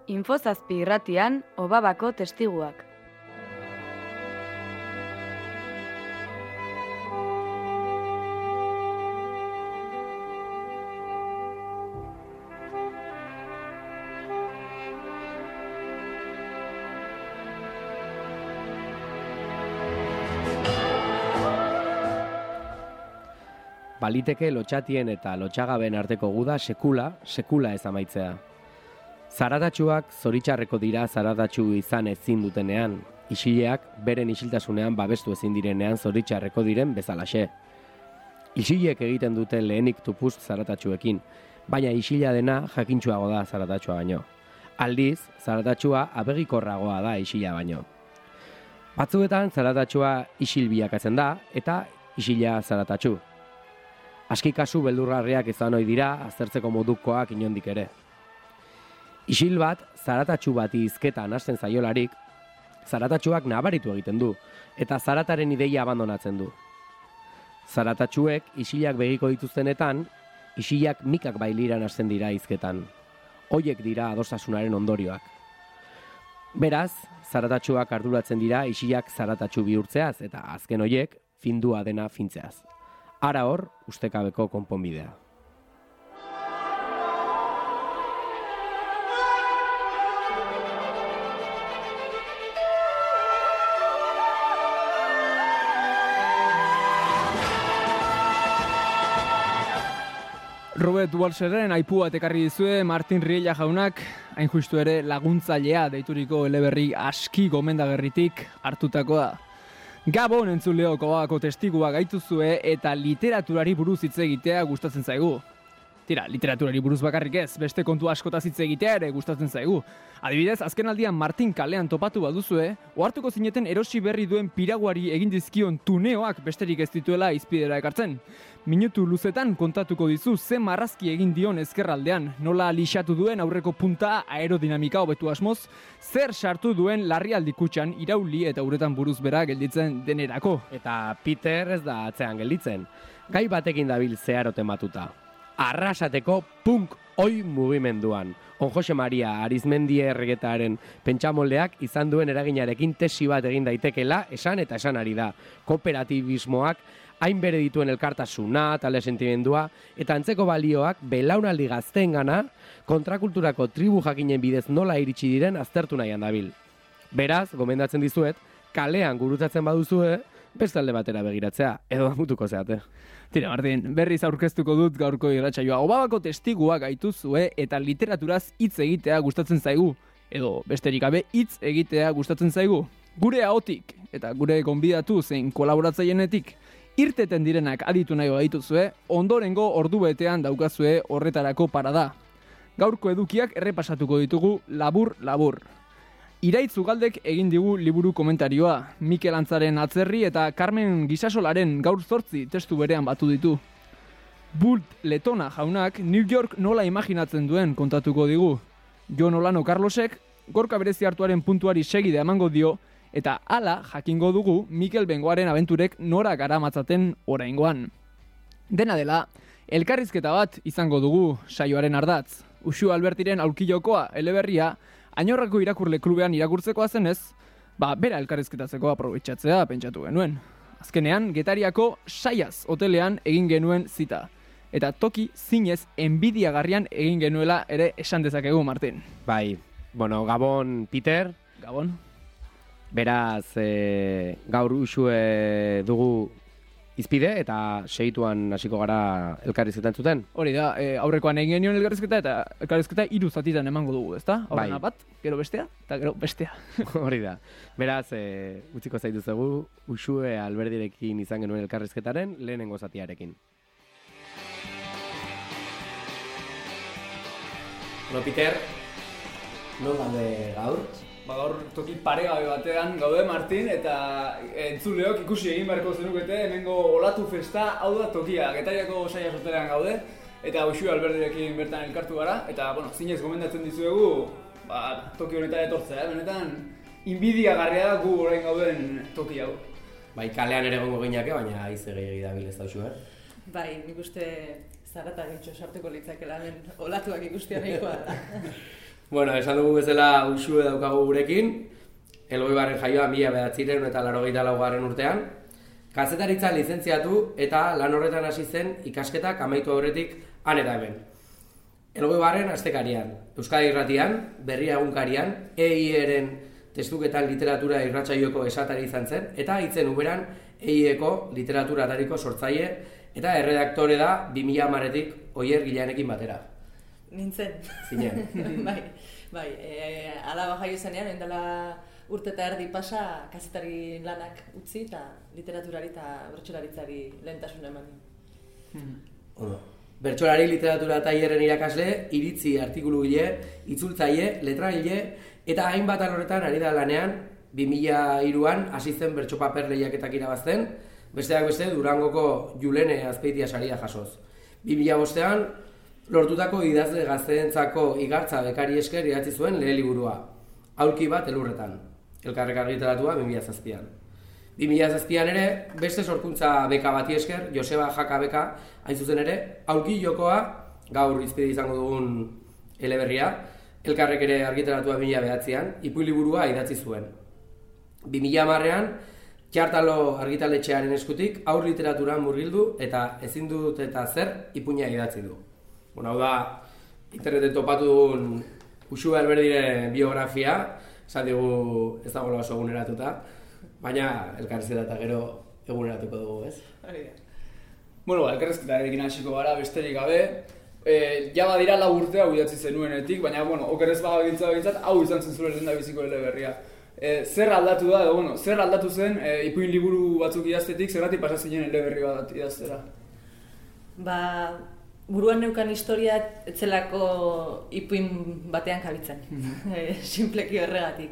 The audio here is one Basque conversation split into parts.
Infozazpi irratian, Obabako testiguak. Baliteke lotxatien eta lotxagaben arteko guda sekula ez amaitzea. Zaratatsuak zoritxarreko dira zaratatsu izan ezin dutenean, isileak beren isiltasunean babestu ezin direnean zoritxarreko diren bezalaxe. Isilek egiten dute lehenik tupust zaratatsuekin, baina isila dena jakintsuago da zaratatsua baino. Aldiz, zaratatsua abegikorragoa da isila baino. Batzuetan zaratatsua isil bilakatzen da eta isila zaratatsu. Aski kasu beldurgarriak izan ohi dira aztertzeko modukoak inondik ere. Isil bat, zaratatsu bati hizketan hasten zaiolarik, zaratatsuak nabaritu egiten du, eta zarataren ideia abandonatzen du. Zaratatsuek isilak begiko dituztenetan, isilak mikak bailiran hasten dira hizketan. Hoiek dira adostasunaren ondorioak. Beraz, zaratatsuak arduratzen dira isilak zaratatsu bihurtzeaz, eta azken hoiek findua dena fintzeaz. Ara hor, ustekabeko konponbidea. Robert Walsheren aipu bat ekarri dizue Martin Riella jaunak, hain justu ere laguntzailea deituriko eleberri aski gomendagarritik hartutakoa. Gabon entzuleok Obabako testigua gaituzue eta literaturari buruz hitz egitea gustatzen zaigu. Tira, literaturari buruz bakarrik ez, beste kontu askotaz hitz egitea ere gustatzen zaigu. Adibidez, azkenaldian Martin kalean topatu baduzue, ohartuko zineten erosi berri duen piraguari egin dizkion tuneoak besterik ez dituela hizpidera ekartzen. Minutu luzetan kontatuko dizu ze marrazki egin dion ezkerraldean, nola lixatu duen aurreko punta aerodinamika hobetu asmoz, zer sartu duen larrialdi kutxan irauli eta uretan buruz bera gelditzen denerako. Eta Peter ez da atzean gelditzen, gai batekin dabil zeharo tematuta. Arrasateko punk oi mugimenduan. On Jose Maria Arizmendi erregetaren pentsamoldeak izan duen eraginarekin tesi bat egin daitekela esan eta esan ari da. Kooperatibismoak hain bere dituen elkartasuna, talde sentimendua, eta antzeko balioak belaunaldi gazteengana kontrakulturako tribu jakinen bidez nola iritsi diren aztertu nahian dabil. Beraz, gomendatzen dizuet, kalean gurutzatzen baduzue, beste alde batera begiratzea, edo damutuko zeate. Tira, Martin, berriz aurkeztuko dut gaurko irratsaioa. Obabako testigua gaituzue eta literaturaz hitz egitea gustatzen zaigu, edo besterik gabe hitz egitea gustatzen zaigu. Gure ahotik eta gure gonbidatu zein kolaboratzailenetik irteten direnak aditu nahi gaituzue, ondorengo ordubetean daukazue horretarako parada. Gaurko edukiak errepasatuko ditugu labur-labur. Iraitz Ugaldek egin digu liburu komentarioa, Mikel Antzaren Atzerri eta Carmen Gisasolaren Gaur 8 testu berean batu ditu. Bult Letona jaunak New York nola imaginatzen duen kontatuko digu. Jon Olano Carlosek Gorka berezi hartuaren puntuari segide emango dio, eta hala jakingo dugu Mikel Bengoaren abenturek nora garamatzaten oraingoan. Dena dela, elkarrizketa bat izango dugu saioaren ardatz. Uxu Albertiren aulkilokoa eleberria, Añorrako irakurle klubean irakurtzekoa zenez, bera elkarrizketatzeko aprobetxatzea pentsatu genuen. Azkenean, Getariako Saiaz hotelean egin genuen zita. Eta toki zinez enbidiagarrian egin genuela ere esan dezakegu, Martin. Bai, Gabon, Peter. Gabon. Beraz, gaur usue dugu izpide eta segituan hasiko gara elkarrizketan zuten. Hori da, aurrekoan egin genion elkarrizketa eta elkarrizketa 3 zatitan emango dugu, ezta? Aurrena bat, gero bestea, eta gero bestea. Hori da. Beraz, utziko zaitu zegu, Uxue Alberdirekin izan genuen elkarrizketaren lehenengo zatiarekin. Bueno, Peter, non gaude gaur? Gaur toki paregabe batean gaude, Martin, eta entzuleok ikusi egin beharko zenukete, hemengo olatu festa, hau da tokia, Getariako Saiaz hotelean gaude, eta Uxue Alberdirekin bertan elkartu gara, eta, zinez gomendatzen dizuegu, toki honetara etortzea, benetan, inbidiagarria da gu orain gauden toki hau. Bai, kalean ere gongo gineake, baina haize gehiagi dabil ez da Uxue. Bai, nik uste zarata gintxo sartuko litzakela, olatuak ikustea nahikoa da. Bueno, esan dugu bezala Uxue daukagu gurekin, Elgoibarren jaioa 1984 urtean, kazetaritza lizentziatu eta lan horretan hasi zen ikasketak amaitu aurretik han eta hemen. Elgoibarren astekarian, Euskadi Irratian, Berria egunkarian, EIE-ren testuketan literatura irratsaioko esatari izan zen, eta Hitzen Uberan EIE-ko literatura atariko sortzaile eta erredaktore da 2010etik Oier Gilanekin batera. Nintzen. Zinen. bai, alaba jaio zenean, endala urte eta erdi pasa kazetari lanak utzi eta literaturari eta bertsolaritzari lehentasun eman. Bertsolari literatura tailerren irakasle, iritzi artikulugile, itzultzaile, letragile eta hainbat alorretan ari da lanean 2003an hasi zen bertsopaper lehiaketak irabazten, besteak beste Durangoko Julene Azpeitia saria jasoz. 2005an lortutako idazle gazteentzako igartza bekari esker idatzi zuen lehen liburua, Aulki bat elurretan, Elkarrek argitaratua 2007an. 2007an ere, beste sorkuntza beka bati esker, Joseba Jaka beka, hain zuzen ere, Aulki jokoa, gaur izpide izango dugun eleberria, Elkarrek ere argitaratua 2009an, ipuiliburua idatzi zuen. 2010an, Txartalo argitaletxearen eskutik, aur literaturan murgildu eta ezin dut eta zer ipuina idatzi du. Hau da, interneten topatu dugun Uxue Alberdiren biografia, esan digu ez dagoela oso eguneratuta, baina elkarrizketa eta gero eguneratuko dugu, ez? Bueno, elkarrizketarekin hasiko gara besterik gabe. Ja badira 4 urte hau idatzi zenuenetik, baina, oker ez bagabintza behintzat, hau izan zen zure lehendabiziko eleberria. Zer aldatu da, zer aldatu zen ipuin liburu batzuk idaztetik, zergatik pasa zinen eleberri bat idaztera? Buruan neukan historia etzelako ipuin batean kabitzen, sinpleki horregatik.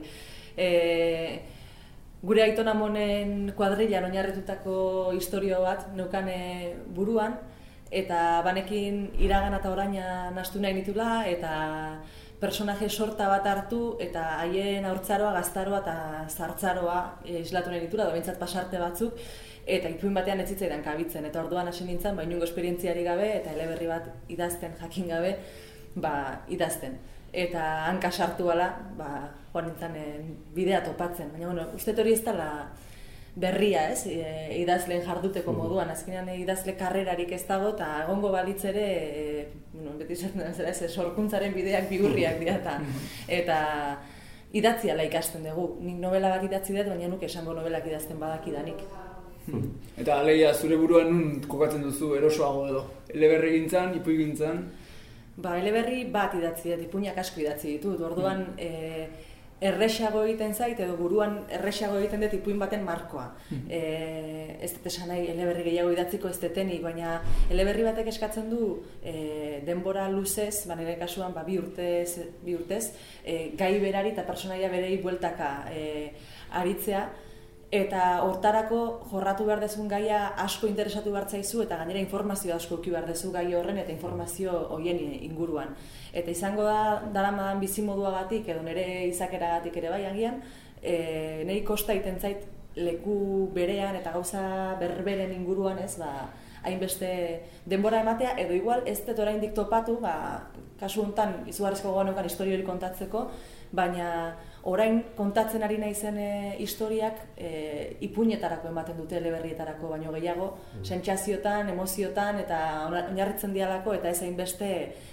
Gure Aiton Amonen kuadrilan oinarritutako historio bat neukan buruan, eta banekin iragana eta oraina nahastu nahi nitula, eta personaje sorta bat hartu, eta haien haurtzaroa, gaztaroa eta zartzaroa islatu nahi nitula, behintzat pasarte batzuk, eta ipuin batean ez zitzaidan kabitzen, eta orduan hasi nintzen, inongo esperientziari gabe, eta eleberri bat idazten jakin gabe, idazten. Eta hanka sartu ala, joan nintzen bidea topatzen. Baina, uste hori ez dela berria, ez? Idazleen jarduteko moduan, azkenean idazle karrerarik ez dago, eta egongo balitz ere, beti izaten da, sorkuntzaren bideak bihurriak dira, eta idatzi ala ikasten dugu. Nik novela bat idatzi dut, baina nuke esango novelak idazten badakidanik. Eta alegia zure buruan nun kokatzen duzu erosoago edo? Eleberri gintzan, ipuin gintzan? Eleberri bat idatzi dut, ipuinak asko idatzi ditut. Orduan erresago egiten zait edo buruan erresago egiten dut ipuin baten markoa. Ez dut esan nahi eleberri gehiago idatziko ez detenik, baina eleberri batek eskatzen du denbora luzez, nire kasuan 2 urtez, gai berari eta personaia berei bueltaka aritzea, eta hortarako jorratu behar dezun gaia asko interesatu behar zaizu eta gainera informazio asko eduki behar dezu gai horren eta informazio horien inguruan. Eta izango da daramadan bizimoduagatik edo nire izakeragatik ere bai agian, niri kosta egiten zait leku berean eta gauza berberen inguruan ez, hainbeste denbora ematea, edo igual ez dut oraindik topatu, kasu honetan izugarrizko gogoan neukan historia hori kontatzeko, baina orain kontatzen ari naizen historiak ipuinetarako ematen dute eleberrietarako baino gehiago, sentsaziotan, emoziotan eta oinarritzen dialako eta ez hainbeste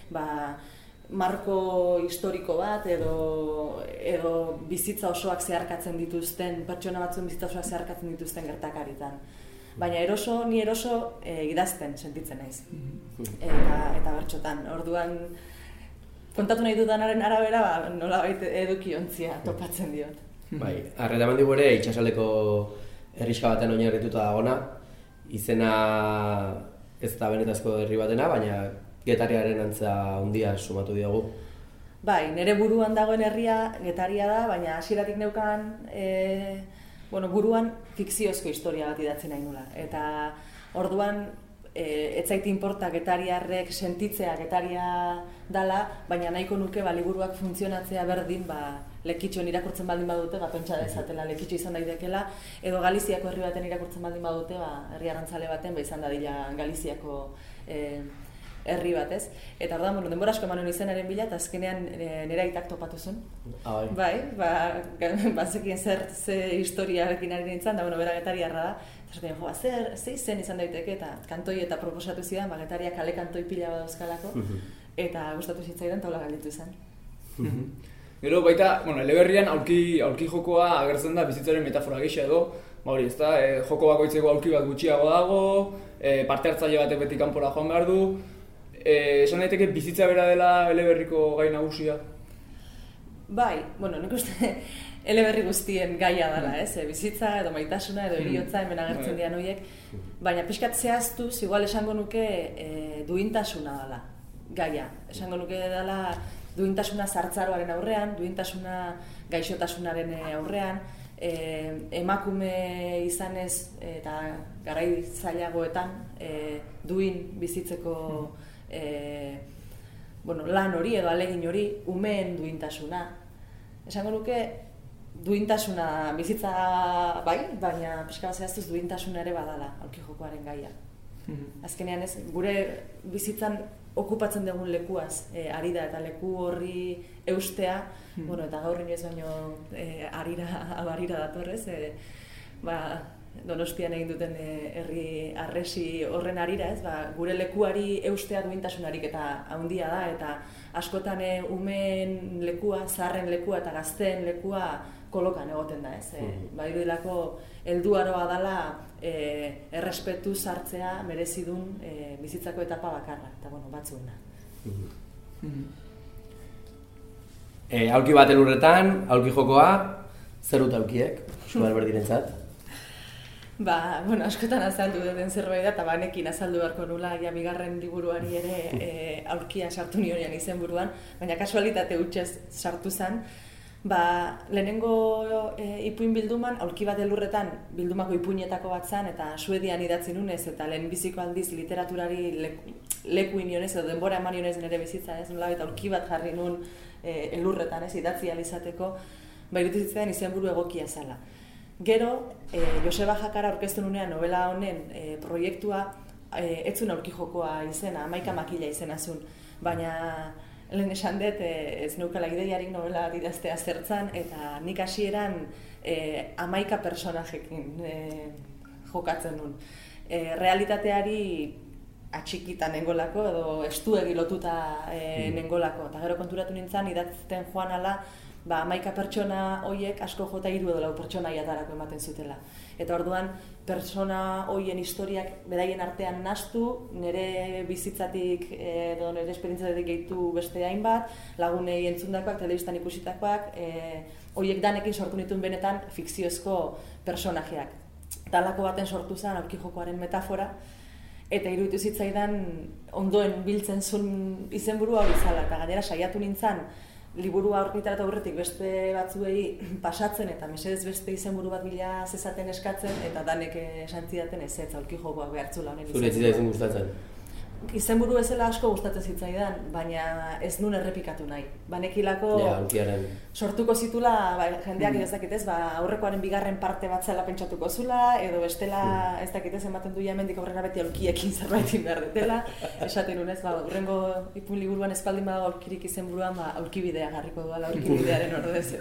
marko historiko bat edo bizitza osoak zeharkatzen dituzten, pertsona batzuen bizitza osoak zeharkatzen dituzten gertakaritan. Baina ni eroso idazten sentitzen naiz. Eta bertsotan. Orduan kontatu nahi dudanaren arabera, nolabait edukiontzia topatzen diot. Arreta eman digu ere, itxasaleko herrixka baten oinarrituta dagona. Izena ez da benetazko herri batena, baina Getariaren antza handia sumatu diogu. Nire buruan dagoen herria Getaria da, baina hasieratik neukan buruan fikziozko historia bat idatzi nahi nula. Eta orduan ez zait inporta getariarrek sentitzea Getaria dala, baina nahiko nuke liburuak funtzionatzea berdin lekitxoen irakurtzen baldin badute, pentsa dezatela lekitxo izan daitekela, edo Galiziako herri baten irakurtzen baldin badute, herri arrantzale baten izan dadila Galiziako herri bat, ez? Eta orduan, bueno, denbora asko eman nuen izenaren bila, eta azkenean nire aitak topatu zen. Bai, bazekien ze historiarekin ari nintzen, da, bueno, bera getariarra da. Eta zaten, jo, ze izen izan daiteke, eta kantoi eta proposatu zidan, getaria kale kantoi pila bat dauzkalako, eta gustatu zitzaidan taula galditu izan. Gero baita, bueno, eleberrian aulki jokoa agertzen da bizitzaren metafora gisa edo, hori, ezta, joko bakoitzeko aulki bat gutxiago dago, parte hartzaile batek beti kanpora joan behar du, esan daiteke bizitza bera dela eleberriko gai nagusia? Bai, bueno, nik uste eleberri guztien gaia dela, ez? Bizitza edo maitasuna edo heriotza hemen agertzen dian horiek, baina pixkat zehaztuz, igual esango nuke duintasuna dela gaia. Esango nuke dela duintasuna zartzaroaren aurrean, duintasuna gaixotasunaren aurrean, emakume izanez eta garai zailagoetan duin bizitzeko lan hori edo ahalegin hori, umeen duintasuna. Esango nuke duintasuna bizitza bai, baina pixka bat zehaztuz duintasuna ere badala aulki jokoaren gaia. Azkenean ez, gure bizitzan okupatzen dugun lekuaz ari da eta leku horri eustea, bueno, eta gaur inoiz baino harira datorrez, Donostian egin duten herri arresi horren harira, ez, gure lekuari eustea duintasunarik eta handia da, eta askotan umeen lekua, zaharren lekua eta gazteen lekua kolokan egoten da, ez. Badirudilako helduaroa dela errespetu sartzea merezidun bizitzako etapa bakarra, eta bueno, batzuena. Aulki bat elurretan, aulki jokoa, zer dut aulkiek, Josu Alberdirentzat? Bueno, askotan azaldu duten zerbait da, eta banekin azaldu beharko nula, ja bigarren liburuari ere aulkia sartu nionean izenburuan, baina kasualitate hutsez sartu zen. Lehenengo ipuin bilduman, aulki bat elurretan bildumako ipuinetako bat zen, eta Suedian idatzi nunez, eta lehenbiziko aldiz literaturari leku inionez, edo denbora eman nionez nire bizitza, ez nolabait aulki bat jarri nun elurretan, ez, idatzi alizateko, iruditzen izenburu egokia zela. Gero, Joseba Jakara aurkeztu nunean novela honen proiektua etzun aulki jokoa izena, 11 makila izena zuen, baina lehen esan dut ez neukala ideiarik novela idaztea zertzan, eta nik hasieran 11 personajekin jokatzen nun. Realitateari atxikitan nengolako edo estuegi lotuta nengolako, eta gero konturatu nintzen idatzen joan ala 11 pertsona horiek asko jota 3 edo 4 pertsonaiatarako ematen zutela. Eta orduan, pertsona horien historiak beraien artean nahastu, nire bizitzatik edo nire esperientzatik gehitu beste hainbat, lagunei entzundakoak, telebistan ikusitakoak, horiek danekin sortu nituen benetan fikziozko personajeak. Talako baten sortu zen aulki jokoaren metafora, eta iruditu zitzaidan ondoen biltzen zuen izenburua hori zala, eta gainera saiatu nintzen liburua aurkitaratu aurretik beste batzuei pasatzen eta mesedez beste izenburu bat bila zezaten eskatzen, eta danek esan zidaten ezetz aulki jokoak behartzula honen izenburua. Zure zitzaidan gustatzen? Izenburu bezala asko gustatzen zitzaidan, baina ez nun errepikatu nahi. Banekilako sortuko zitula, jendeak ez dakitez, aurrekoaren bigarren parte bat zela pentsatuko zula, edo bestela ez dakitez ematen du hemendik aurrera beti aulkiekin zerbaitin behar dutela. Esaten nunez, hurrengo ipun liburuan espaldin badago aulkirik izenburuan, aulkibidea garriko duela, aulkibidearen ordez.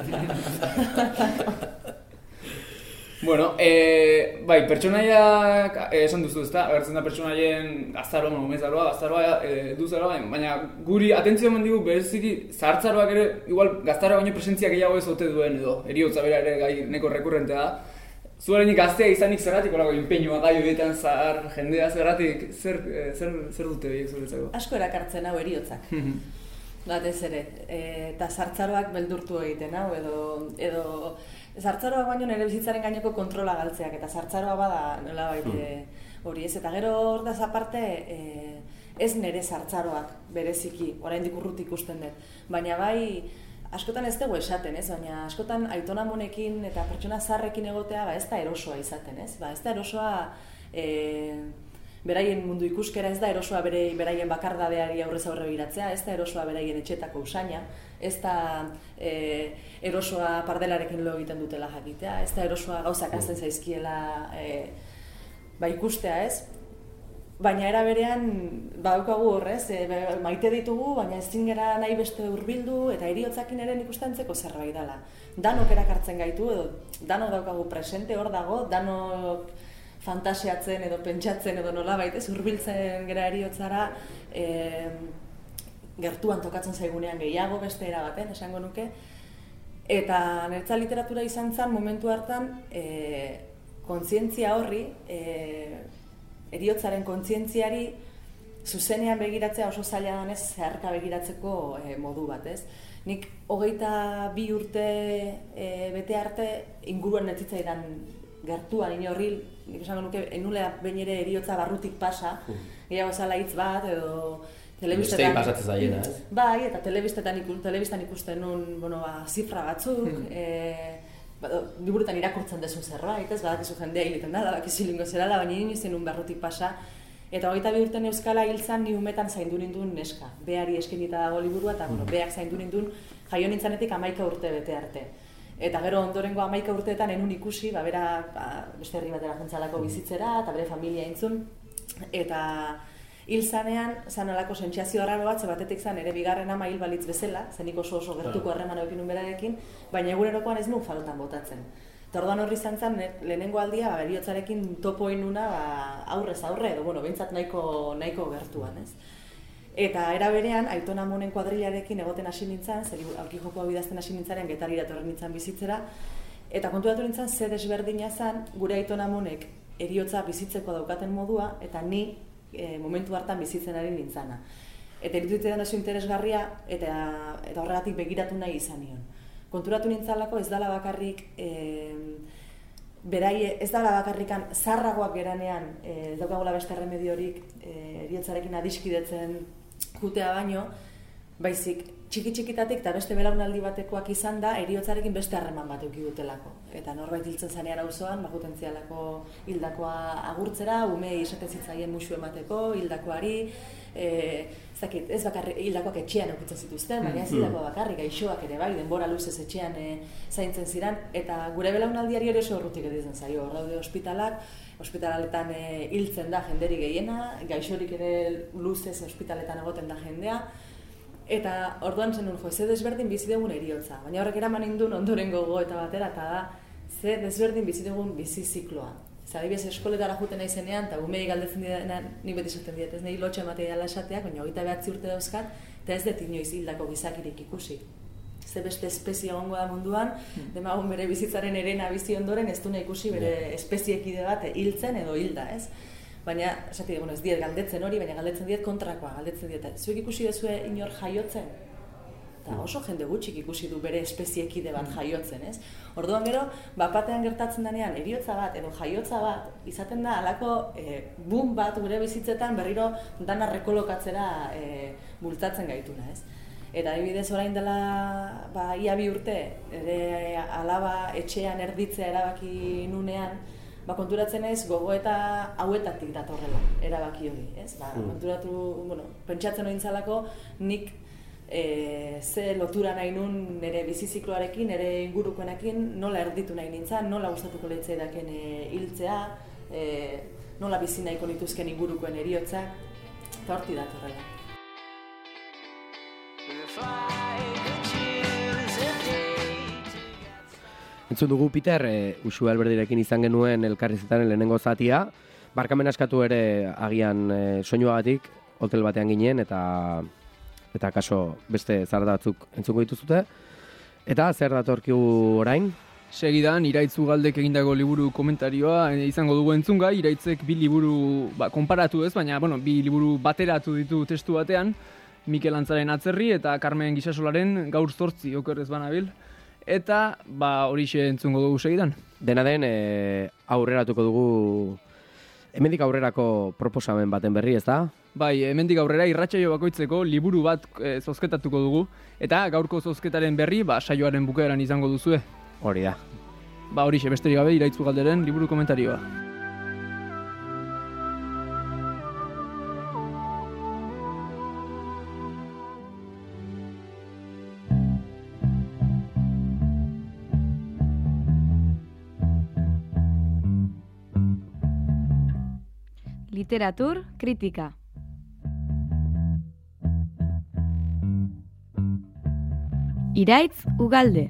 Bueno, bai, pertsonaiak esan duzu, ezta? Agertzen da pertsonaien gaztaroa, gaztaroa, duzaroa, baina guri atentzio eman digu bereziki zahartzaroak ere, igual gaztaroa baino presentzia gehiago ez ote duen edo, heriotza bera ere gai neko rekurrentea da. Zuarenik gaztea izanik zergatik olako inpeinua gai horietan zahar jendea zergatik, zer dute horiek zuretzako? Asko erakartzen hau heriotzak. Batez ere, eta zahartzaroak beldurtu egiten hau edo Zartzaroa baino nire bizitzaren gaineko kontrola galtzeak, eta zartzaroa bada nolabait hori ez. Eta gero hordaz aparte, ez nire zartzaroak bereziki, oraindik urruti ikusten dut. Baina bai, askotan ez dugu esaten, ez? Baina askotan aitona amonekin eta pertsona zaharrekin egotea ez da erosoa izaten, ez? Ez da erosoa beraien mundu ikuskera, ez da erosoa beraien bakardadeari aurrez aurre begiratzea, ez da erosoa beraien etxetako usaina, ez da erosoa pardelarekin lo egiten dutela jakitea, ez da erosoa gauzak hasten zaizkiela ikustea, ez? baina era berean badaukagu horrez, maite ditugu, baina ezin gara nahi beste hurbildu eta heriotzakin ere ikustentzeko zerbait dela. Danok erakartzen gaitu, edo danok daukagu presente hor dago, danok fantasiatzen edo pentsatzen edo nolabait ez hurbiltzen gara heriotzara, gertuan tokatzen zaigunean gehiago beste era baten, esango nuke. Eta niretzat literatura izan zen momentu hartan kontzientzia horri, heriotzaren kontzientziari zuzenean begiratzea oso zaila danez zeharka begiratzeko modu bat, ez? Nik 22 urte bete arte inguruan netzitzaidan gertuan inorril, nik esango nuke enulea behin ere heriotza barrutik pasa, gehiago zala hitz bat edo telebistetan pasatzen zaiena, ez? Bai, eta telebistan ikusten nun, zifra batzuk, liburutan irakurtzen dezu zerbait, ez? Badakizu jendea hiliten da, badakizu lingo zerala, baina nien izan nun barrutik pasa. Eta 22 urte euskala hiltzan ni umetan zaindu ninduen neska. Beari eskenita dago liburua, eta beak zaindu ninduen jaio nintzanetik 11 urte bete arte. Eta gero ondorengo 11 urteetan enun ikusi, bera beste herri batera jentzalako bizitzera, eta bere familia entzun. Eta hil zanean, zan alako sentsazio arraro bat, batetik zan ere bigarren ama hil balitz bezala, zenik oso gertuko harreman eukin nun berarekin, baina egunerokoan ez nun faltan botatzen. Eta orduan horri izan zen, lehenengo aldia, heriotzarekin topo inuna aurrez aurre, edo, behintzat nahiko gertuan, ez? Eta era berean, Aiton Amonen kuadrilarekin egoten hasi nintzen, zer aurki jokoa bidazten hasi nintzaren, Getarira etorri nintzen bizitzera, eta konturatu nintzen, ze desberdina zen, gure Aiton Amonek heriotza bizitzeko daukaten modua, eta ni momentu hartan bizitzen ari nintzana. Eta iruditzen oso interesgarria, eta horregatik begiratu nahi izan nion. Konturatu nintzalako ez dala bakarrik, ez dala bakarrikan zarragoak geranean, ez daukagula beste remediorik heriotzarekin adiskidetzen jutea baino, baizik txiki-txikitatik eta beste belaunaldi batekoak izan da, heriotzarekin beste harreman bat eduki dutelako. Eta norbait hiltzen zanean auzoan, jutentzialako hildakoa agurtzera, ume izaten zitzaien musu emateko, hildakoari, ez bakarrik hildakoak etxean eukitzen zituzten, baina ez hildakoa bakarrik, gaixoak ere bai, denbora luzez etxean zaintzen ziren, eta gure belaunaldiari ere oso urrutik edizen zaio, hor daude ospitalak, ospitaletan hiltzen da jenderi gehiena, gaixorik ere luzez ospitaletan egoten da jendea, eta orduan zen nun, ze desberdin bizi dugun heriotza, baina horrek eraman indun ondorengo gogoeta batera, eta da, ze desberdin bizi dugun bizi zikloa. Adibidez, eskoletara juten naizenean, eta umei galdetzen didenean, nik beti esaten diet, ez nahi lotxe ematea dela esateak, baina 29 urte dauzkat, eta ez dut inoiz hildako gizakirik ikusi. Ze beste espezie egongo da munduan, demagun bere bizitzaren herena bizi ondoren, ez duna ikusi bere espeziekide bat hiltzen edo hilda, ez? Baina, esati dugu, ez diet galdetzen hori, baina galdetzen diet kontrakoa, galdetzen diet, zuek ikusi duzue inor jaiotzen? Eta oso jende gutxik ikusi du bere espeziekide bat jaiotzen, ez? Orduan gero, bapatean gertatzen denean, heriotza bat edo jaiotza bat, izaten da halako boom bat gure bizitzetan berriro dana rekolokatzera bultatzen gaituna, ez? Eta adibidez orain dela ia 2 urte, ere alaba etxean erditzea erabaki nunean, konturatzen ez gogoeta hauetatik datorrela erabaki hori, ez? Konturatu, pentsatzen hori nintzalako, nik ze lotura nahi nun nire bizizikloarekin, nire ingurukoenekin, nola erditu nahi nintzen, nola gustatuko leitzaidaken hiltzea, nola bizi nahiko nituzken ingurukoen heriotzak, eta horti datorrela. Entzun dugu, Peter, Uxue Alberdirekin izan genuen elkarrizketaren lehenengo zatia. Barkamen askatu ere agian soinuagatik, hotel batean ginen, eta kaso beste zarata batzuk entzungo dituzute. Eta zer datorkigu orain? Segidan, Iraitz Ugaldek egindako liburu komentarioa izango dugu entzungai. Iraitzek 2 liburu konparatu ez, baina 2 liburu bateratu ditu testu batean. Mikel Antzaren Atzerri eta Carmen Gisasolaren Gaur 8 oker ez banabil. Eta horixe entzungo dugu segidan. Dena den aurreratuko dugu, hemendik aurrerako proposamen baten berri, ez da? Bai, hemendik aurrera irratsaio bakoitzeko liburu bat zozketatuko dugu. Eta gaurko zozketaren berri saioaren bukaeran izango duzue. Hori da. Horixe besterik gabe Iraitz Ugalderen liburu komentarioa. Literatur kritika. Iraitz Ugalde.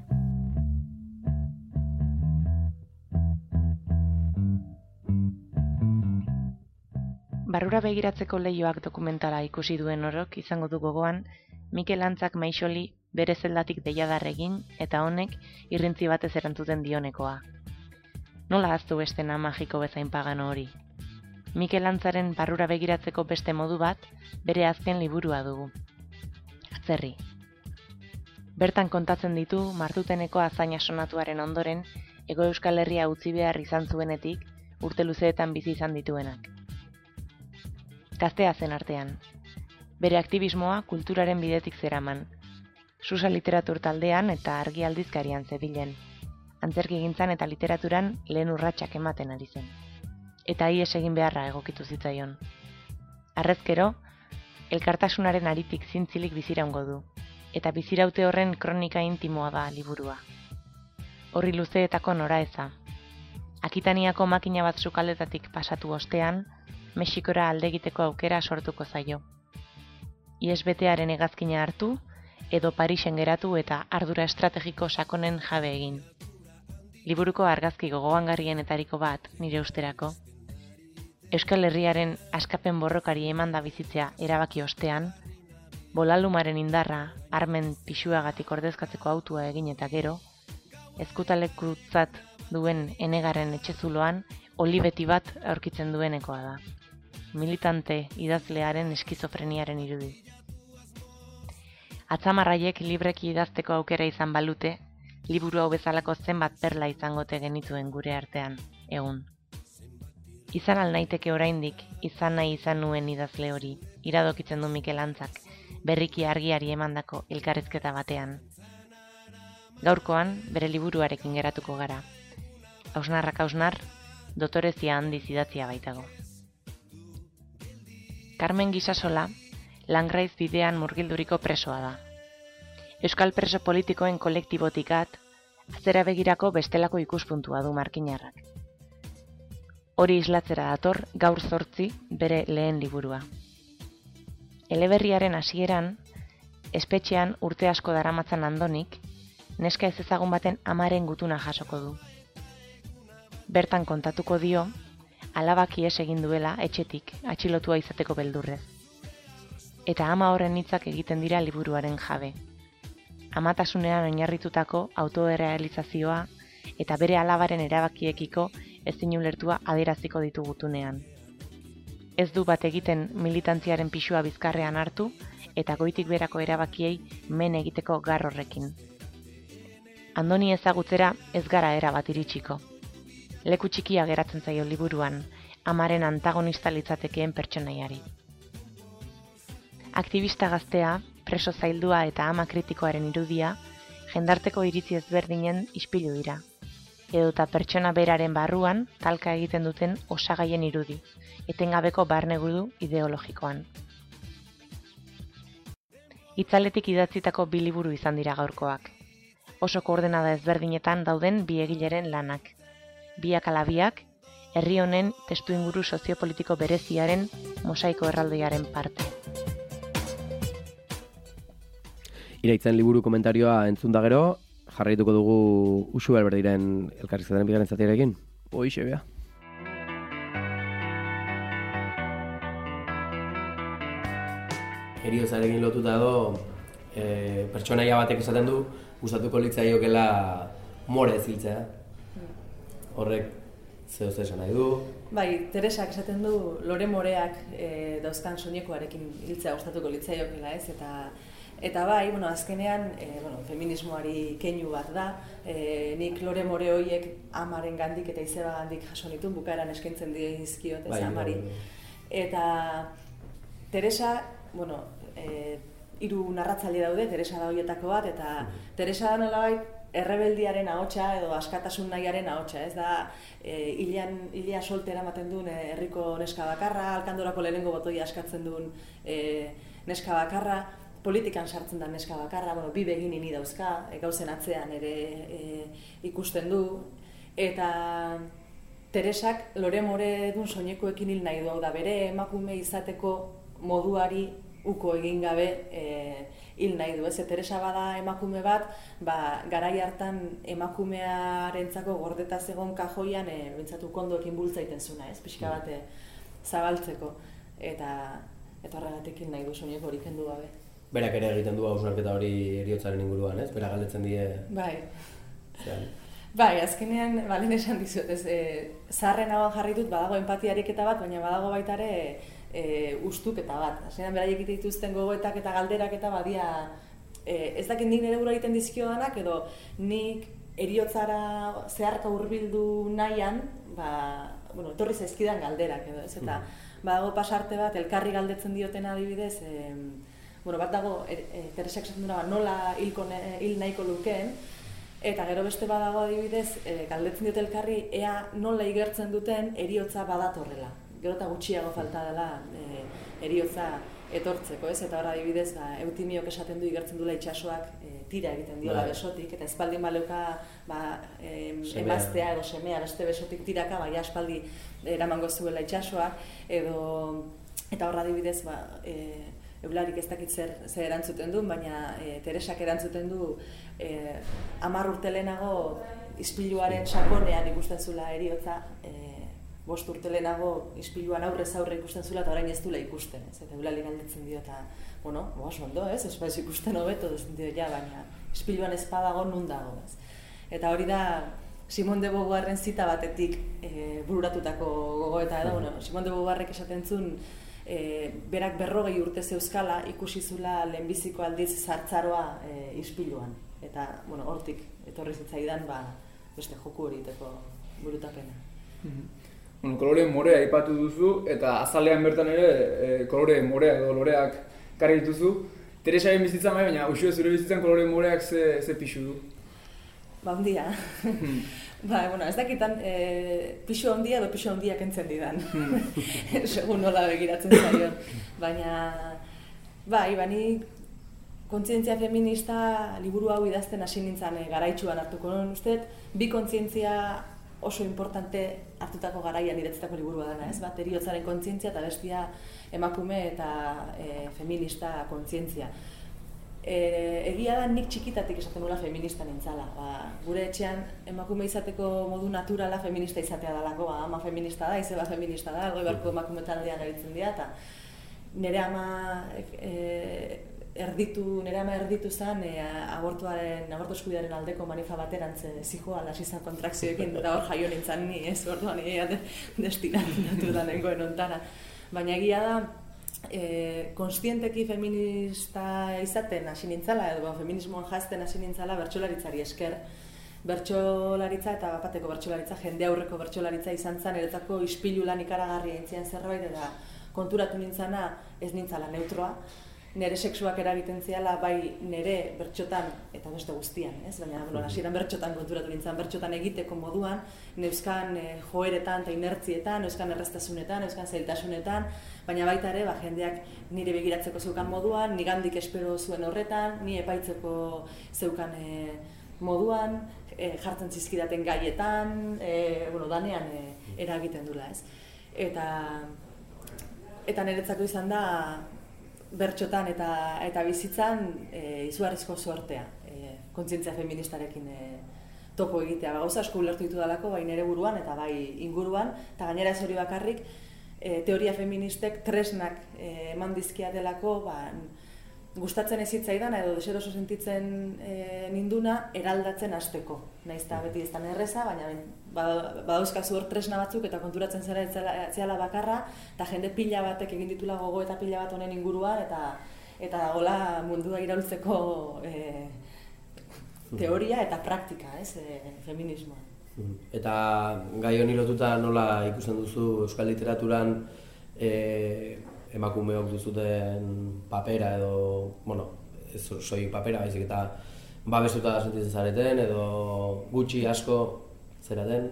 Barrura begiratzeko leihoak dokumentala ikusi duen orok izango du gogoan Mikel Antzak Maixoli bere zeldatik deiadar egin eta honek irrintzi batez erantzuten dionekoa. Nola ahaztu bestena magiko bezain pagano hori? Mikel Antzaren barrura begiratzeko beste modu bat bere azken liburua dugu. Atzerri. Bertan kontatzen ditu Martuteneko azaina sonatuaren ondoren Hego Euskal Herria utzi behar izan zuenetik urte luzeetan bizi izan dituenak. Gaztea zen artean. Bere aktivismoa kulturaren bidetik zeraman. Susa literatur taldean eta argi aldizkarian zebilen. Antzerkigintzan eta literaturan lehen urratsak ematen ari zen. Eta ihes egin beharra egokitu zitzaion. Harrezkero, elkartasunaren aritik zintzilik biziraungo du, eta biziraute horren kronika intimoa da liburua. Horri luzeetako noraeza. Akitaniako makina bat sukaldetatik pasatu ostean, Mexikora alde egiteko aukera sortuko zaio. Iesbetearen hegazkina hartu, edo Parisen geratu eta ardura estrategiko sakonen jabe egin. Liburuko argazki gogoangarrienetariko bat, nire usterako. Euskal Herriaren askapen borrokari emanda bizitzea erabaki ostean, bolalumaren indarra, armen pixuagatik ordezkatzeko autua egin eta gero, ezkutalekutzat duen enegaren etxezuloan, olibeti bat aurkitzen duenekoa da. Militante idazlearen eskizofreniaren irudi. Atzamarraiek libreki idazteko aukera izan balute, liburu hau bezalako zenbat perla izangote genituen gure artean, egun. Izan alnaiteke oraindik, izan nahi izan nuen idazle hori, iradokitzen du Mikel Antzak, berriki argiari emandako elkarrizketa batean. Gaurkoan, bere liburuarekin geratuko gara. Hausnarrak hausnar, dotorezia handiz idatzia baitago. Carmen Gisasola, Langraiz bidean murgilduriko presoa da. Euskal preso politikoen kolektibotikat, atzera begirako bestelako ikuspuntua du markinarrak. Hori islatzera dator gaur 8 bere lehen liburua. Eleberriaren hasieran, espetxean urte asko daramatzan Andonik, neska ez ezagun baten amaren gutuna jasoko du. Bertan kontatuko dio, alabak ihes egin duela etxetik atxilotua izateko beldurrez. Eta ama horren hitzak egiten dira liburuaren jabe. Amatasunean oinarritutako autoerrealizazioa eta bere alabaren erabakiekiko ezin ulertua adieraziko ditu gutunean. Ez du bat egiten militantziaren pisua bizkarrean hartu eta goitik berako erabakiei men egiteko gar horrekin. Andoni ezagutzera ez gara erabat iritsiko. Leku txikia geratzen zaio liburuan, amaren antagonista litzatekeen pertsonaiari. Aktivista gaztea, preso zaildua eta ama kritikoaren irudia, jendarteko iritzi ezberdinen ispilu dira. Edota pertsona beraren barruan talka egiten duten osagaien irudi, etengabeko barnegudu ideologikoan. Itzaletik idatzitako 2 liburu izan dira gaurkoak. Oso koordenada ezberdinetan dauden 2 egileren lanak. Biak ala biak, herri honen testuinguru soziopolitiko bereziaren mosaiko erraldoiaren parte. Iraitzen liburu komentarioa entzun da gero, jarraituko dugu Uxu Alberdiren elkarrizketaren bigarren zatiarekin. Hoixe bea. Heriozarekin lotuta edo, pertsonaia batek esaten du, gustatuko litzaiokela more ziltzea. Horrek zeo esan nahi du. Bai, Teresak esaten du lore moreak dauzkan soinekoarekin hiltzea gustatuko litzaiokela, ez? Eta bai, azkenean feminismoari keinu bat da. Nik lore more horiek amaren gandik eta izeba gandik jaso nituen, bukaeran eskaintzen dizkiot ez amari. Eta Teresa, 3 narratzaile daude, Teresa da horietako bat, eta Teresa da nolabait errebeldiaren ahotsa edo askatasun nahiaren ahotsa, ez da hilea soltera ematen duen herriko neska bakarra, Alkandorako lehenengo botoia askatzen duen neska bakarra, politikan sartzen da neska bakarra, bi begin ini dauzka, gauzen atzean ere ikusten du, eta Teresak lore moredun soinekoekin hil nahi du, hau da, bere emakume izateko moduari uko egin gabe hil nahi du, ez? Teresa bada emakume bat, garai hartan emakumearentzako gordeta zegon kajoian bintzatu kondoekin bultzaiten zuna, ez? Pixka bat zabaltzeko, eta horregatik hil nahi du soineko hori kendu gabe. Berak ere egiten du hausnarketa hori heriotzaren inguruan, ez? Berak galdetzen die... Bai, azkenean, lehen esan dizuet, zaharren hauan jarri dut, badago empatiariketa bat, baina badago baita ere ustuketa bat. Azkenean, beraiek dituzten gogoetak eta galderak eta badia, ez dakit nik nire gura egiten dizkiodanak, edo nik heriotzara zeharka hurbildu nahian, etorri zaizkidan galderak edo, ez? Eta badago pasarte bat, elkarri galdetzen dioten adibidez, bat dago, Teresak esaten duna, nola hil nahiko lukeen, eta gero beste badago adibidez, galdetzen diote elkarri, ea nola igertzen duten heriotza badatorrela. Gero eta gutxiago falta dela heriotza etortzeko, ez? Eta hor adibidez, Eutimiok esaten du igertzen duela itsasoak tira egiten diola besotik, eta espaldin baleuka emaztea edo semea beste besotik tiraka, aspaldi eramango zuela itsasoak, eta hor adibidez, Eularik ez dakit zer erantzuten du, baina Teresak erantzuten du 10 urte lehenago ispiluaren sakonean ikusten zula heriotza, 5 urte lehenago ispiluan aurrez aurre ikusten zula eta orain ez dula ikusten, ez? Eta Eularik galdetzen dio eta, oso ondo, ez? Ez baiz ikusten hobeto, baina ispiluan ez badago nun dago, ez? Eta hori da Simone de Beauvoirren zita batetik bururatutako gogoeta edo, Simone de Beauvoirrek esaten zuen berak 40 urte zeuzkala ikusi zula lehenbiziko aldiz zartzaroa ispiluan. Eta, hortik etorri zitzaidan beste joku horiteko burutapena. Kolore morea aipatu duzu, eta azalean bertan ere kolore morea edo loreak karri dituzu. Teresaren bizitzan baina, Uxue zure bizitzan kolore moreak ze pixu du? Ondia. Ez dakitan pixu ondia edo pixu ondiak entzen didan. Segun nola begiratzen zaion. Baina, ni kontzientzia feminista liburu hau idazten hasi nintzen garaitsuan hartuko nuen usteet, bi kontzientzia oso importante hartutako garaian idatzitako liburua dana, ez? Bat heriotzaren kontzientzia eta bestia emakume eta feminista kontzientzia. Egia da nik txikitatik esaten nula feminista nintzala. Gure etxean emakume izateko modu naturala feminista izatea dalako, ama feminista da, izeba feminista da, Elgoibarko emakume taldean aritzen dira, eta nire ama erditu zen abortu eskubidearen aldeko manifa baterantz zijoa hasi zen kontrakzioekin, eta hor jaio nintzen ni, ez, orduan destinatu da nengoen ontara. Baina egia da, konstienteki feminista izaten hasi nintzala, edo feminismoan jazten hasi nintzala bertsolaritzari esker. Bertsolaritza eta bapateko bertsolaritza, jende aurreko bertsolaritza izan zen, eretzako ispilu lan ikaragarria entzien zerbait, eta konturatu nintzana ez nintzala neutroa. Nere sexuak eragiten ziala bai nere bertxotan eta beste guztian, ez? Baina, hasieran bertxotan konturatu nintzen, bertxotan egiteko moduan, neuzkan joeretan eta inertzietan, neuzkan erraztasunetan, neuzkan zailtasunetan, baina baita ere, jendeak nire begiratzeko zeukan moduan, nigandik espero zuen horretan, ni epaitzeko zeukan moduan, jartzen zizkidaten gaietan, danean eragiten dula, ez? Eta niretzako izan da, bertxotan eta bizitzan izugarrizko suertea, kontzientzia feministarekin topo egitea. Gauza asko ulertu ditu dalako, bai nire buruan eta bai inguruan, eta gainera ez hori bakarrik, teoria feministek tresnak eman dizkiatelako, gustatzen ez zitzaidan edo deseroso sentitzen ninduna eraldatzen hasteko. Naiz eta beti ez da erreza, baina badauzkazu hor tresna batzuk eta konturatzen zara etziala bakarra, eta jende pila batek egin ditula gogo eta pila bat honen inguruan, eta gola mundua iraultzeko teoria eta praktika, ez, feminismoa. Eta gai honi lotuta nola ikusten duzu euskal literaturan emakumeok duzuten papera edo, ez soilik papera, baizik eta babestuta sentitzen zareten edo gutxi asko zeraten?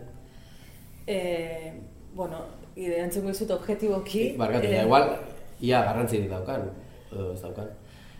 Entzuko dizut objetiboki... Barkatu, igual, ia garrantzirik daukan, edo ez daukan.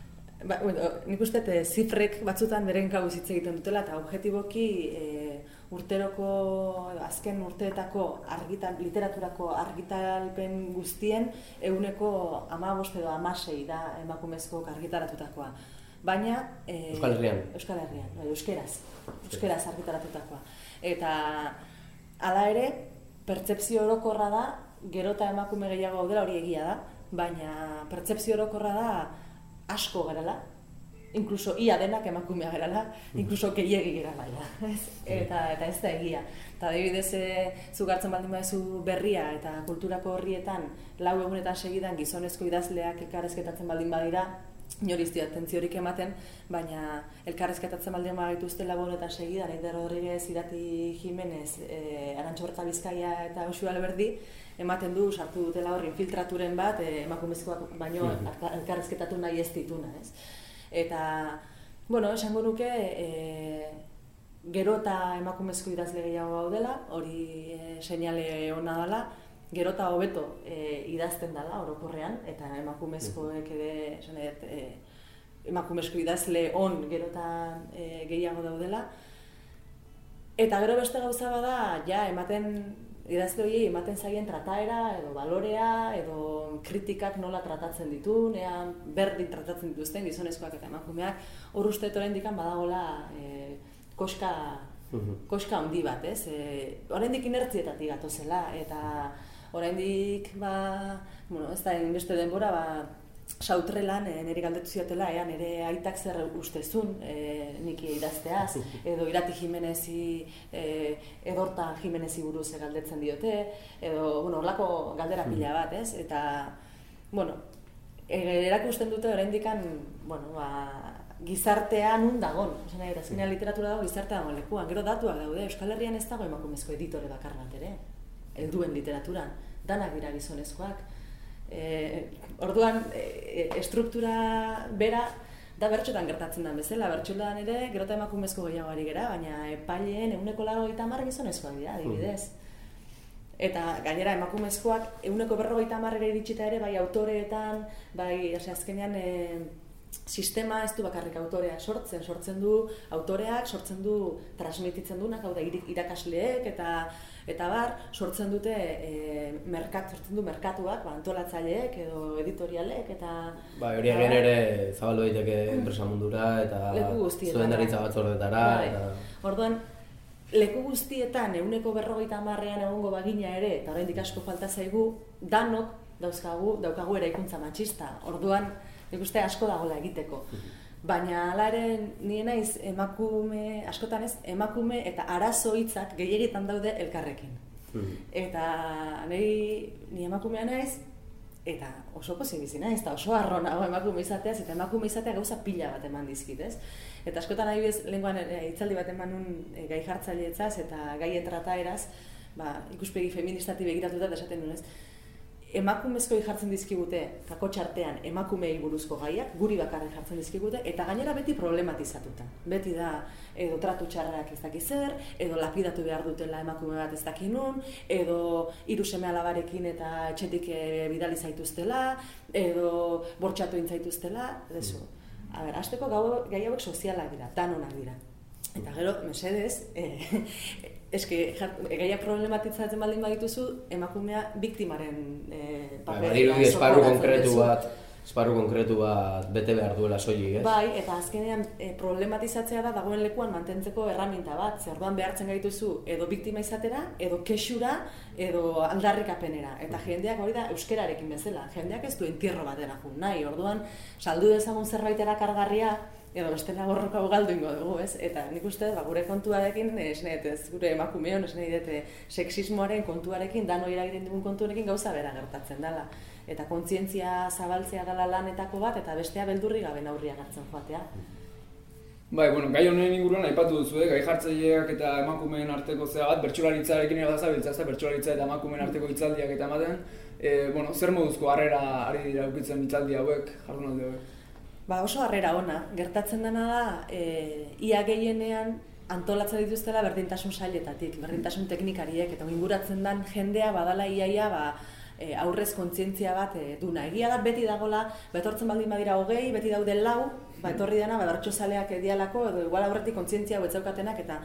Nik uste zifrek batzutan beren kabuz hitz egiten dutela, eta objetiboki azken urteetako literaturako argitalpen guztien 15% edo 16% da emakumezkoak argitaratutakoa. Baina Euskal Herrian, euskeraz argitaratutakoa. Eta hala ere, pertzepzio orokorra da, gero eta emakume gehiago gaudela, hori egia da, baina pertzepzio orokorra da asko garela, inkluso ia denak emakumea garela, inkluso gehiegi garela, eta ez da egia. Eta adibidez, zuk hartzen baldin baduzu berria eta kulturako horrietan 4 egunetan segidan gizonezko idazleak elkarrezketatzen baldin badira, inori ez dio atentziorik ematen, baina elkarrezketatzen baldin badituzte 4 egunetan segidan, Eider Rodriguez, Irati Jimenez, Arantxo Berta Bizkaia eta Uxu Alberdi, ematen du sartu dutela hor infiltraturen bat, emakumezkoak baino elkarrezketatu nahi ez dituna, ez? Eta, esango nuke, gero eta emakumezko idazle gehiago gaudela, hori seinale ona dela, gero eta hobeto idazten dela orokorrean, eta emakumezkoek ere, emakumezko idazle on gero eta gehiago daudela. Eta gero beste gauza bada, idazle horiei ematen zaien trataera, edo balorea, edo kritikak nola tratatzen ditun, berdin tratatzen dituzten gizonezkoak eta emakumeak, hor uste oraindik badagoela koska handi bat, ez? Oraindik inertzietatik gatozela, eta oraindik, ez da beste denbora, Sautrelan niri galdetu ziotela, nire aitak zer ustezun niki idazteaz, edo Irati Jimenezi, Edorta Jimenezi buruz galdetzen diote, edo horlako galdera pila bat, ez? Eta, erakusten dute oraindikan, gizartea nun dagon, azkenean literatura dago gizartea dago lekuan, gero datuak daude, Euskal Herrian ez dago emakumezko editore bakar bat ere, helduen literaturan, danak dira gizonezkoak. Orduan, estruktura bera da bertxotan gertatzen den bezala, bertxotan ere gero eta emakumezko gehiago ari gera, baina epaileen 80% gizonezkoak dira, adibidez. Eta gainera emakumezkoak 50% ere iritsita ere, bai autoreetan, bai azkenean sistema ez du bakarrik autorea sortzen du autoreak, sortzen du transmititzen duenak, hau da irakasleek eta sortzen dute merkatuak, antolatzaileek edo editorialek eta... Hori egin ere zabaldu daiteke enpresa mundura eta zuzendaritza batzordetara. Orduan, leku guztietan 50%an egongo bagina ere, eta oraindik asko falta zaigu, danok daukagu eraikuntza matxista. Orduan, nik uste asko dagoela egiteko. Baina hala ere nire naiz askotan ez, emakume eta arazo hitzak gehiegitan daude elkarrekin. Eta ni emakumea naiz, eta oso pozik bizi naiz, eta oso harro nago emakume izateaz, eta emakume izatea gauza pila bat eman dizkit, ez? Eta askotan adibidez, lehengoan hitzaldi bat eman nun gai jartzailetzaz eta gaien trataeraz, ikuspegi feministati begiratuta esaten nuen, ez? Emakumezkoi jartzen dizkigute, kakotxartean emakumei buruzko gaiak, guri bakarrik jartzen dizkigute, eta gainera beti problematizatuta. Beti da, edo tratu txarrak ez dakiz zer, edo lapidatu behar dutela emakume bat ez dakin nun, edo 3 seme alabarekin eta etxetik bidali zaituztela, edo bortxatu intzaituztela, edo hasteko gai hauek sozialak dira, danonak dira. Eta gero, mesedez, gaiak problematizatzen baldin badituzu, emakumea biktimaren paperera esparru konkretu bat bete behar duela soilik, ez? Bai, eta azkenean problematizatzea da dagoen lekuan mantentzeko erraminta bat, zerduan behartzen gaituzu edo biktima izatera, edo kexura, edo aldarrikapenera. Eta jendeak hori da euskerarekin bezala, jendeak ez du entierro batera jun nahi, orduan saldu dezagun zerbait erakargarria, edo bestela gorroka galdu ingo dugu, ez? Eta nik uste, gure kontuarekin, gure emakumeon, sexismoaren kontuarekin, dano iragiten dugun kontuarekin gauza bera gertatzen dela. Eta kontzientzia zabaltzea dela lanetako bat, eta bestea beldurri gabe aurria hartzen joatea. Bai, gai honen inguruan aipatu duzu, gai jartzaileak eta emakumeen arteko zea bat, bertsolaritzarekin ere dazabiltza, bertsolaritza eta emakumeen arteko hitzaldiak eta ematen, zer moduzko harrera ari dira ukitzen hitzaldi hauek, jardunaldi hauek? Oso harrera ona, gertatzen dena da, ia gehienean antolatzen dituztela berdintasun sailetatik, berdintasun teknikariek, eta inguratzen den jendea badala iaia aurrez kontzientzia bat duna. Egia da beti dagola, etortzen baldin badira 20, beti daude 4, etorri dena bertsozaleak dialako, edo igual aurretik kontzientzia hau etzaukatenak, eta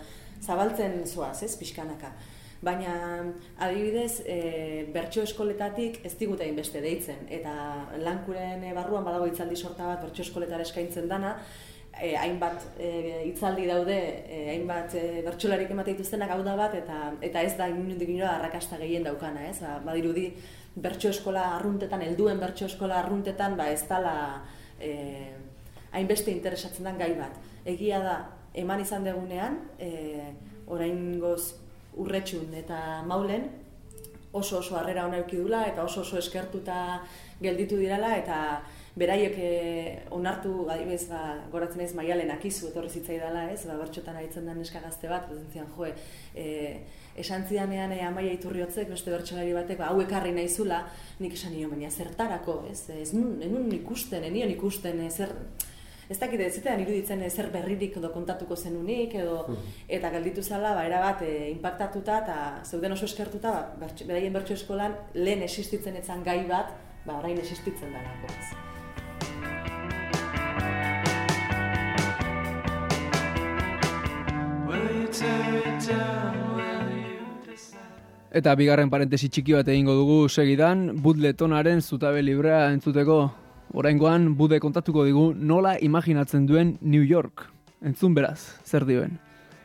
zabaltzen zoaz, pixkanaka. Baina, adibidez, bertso eskoletatik ez digute hainbeste deitzen, eta Lankuren barruan badago hitzaldi sorta bat bertso eskoletara eskaintzen dana, hainbat hitzaldi daude, hainbat bertsolarik ematen dituztenak hau da bat, eta ez da inundik inora arrakasta gehien daukana, ez? Badirudi bertso eskola arruntetan, helduen bertso eskola arruntetan, ez dala hainbeste interesatzen den gai bat. Egia da, eman izan degunean, oraingoz Urretxun eta Maulen oso harrera ona eduki dula eta oso eskertuta gelditu dirala eta beraiek onartu, adibidez, goratzen ez Maialen Akizu etorri zitzaidala, ez, bertxotan aritzen den neska gazte bat, zian esan zidanean Amaia Iturriotzek beste bertsolari batek hau ekarri nahizula, nik esan nion, baina zertarako, ez nion ikusten zer. Ez dakit, ez zitean iruditzen zer berririk edo kontatuko zenunik, eta gelditu zala, erabat inpaktatuta eta zeuden oso eskertuta, beraien bertso eskolan lehen existitzen etzan gai bat, orain existitzen darako. Eta bigarren parentesi txiki bat egingo dugu segidan, Bud Letonaren Zutabe librea entzuteko. Oraingoan Bude kontatuko digu nola imaginatzen duen New York. Entzun beraz, zer dioen.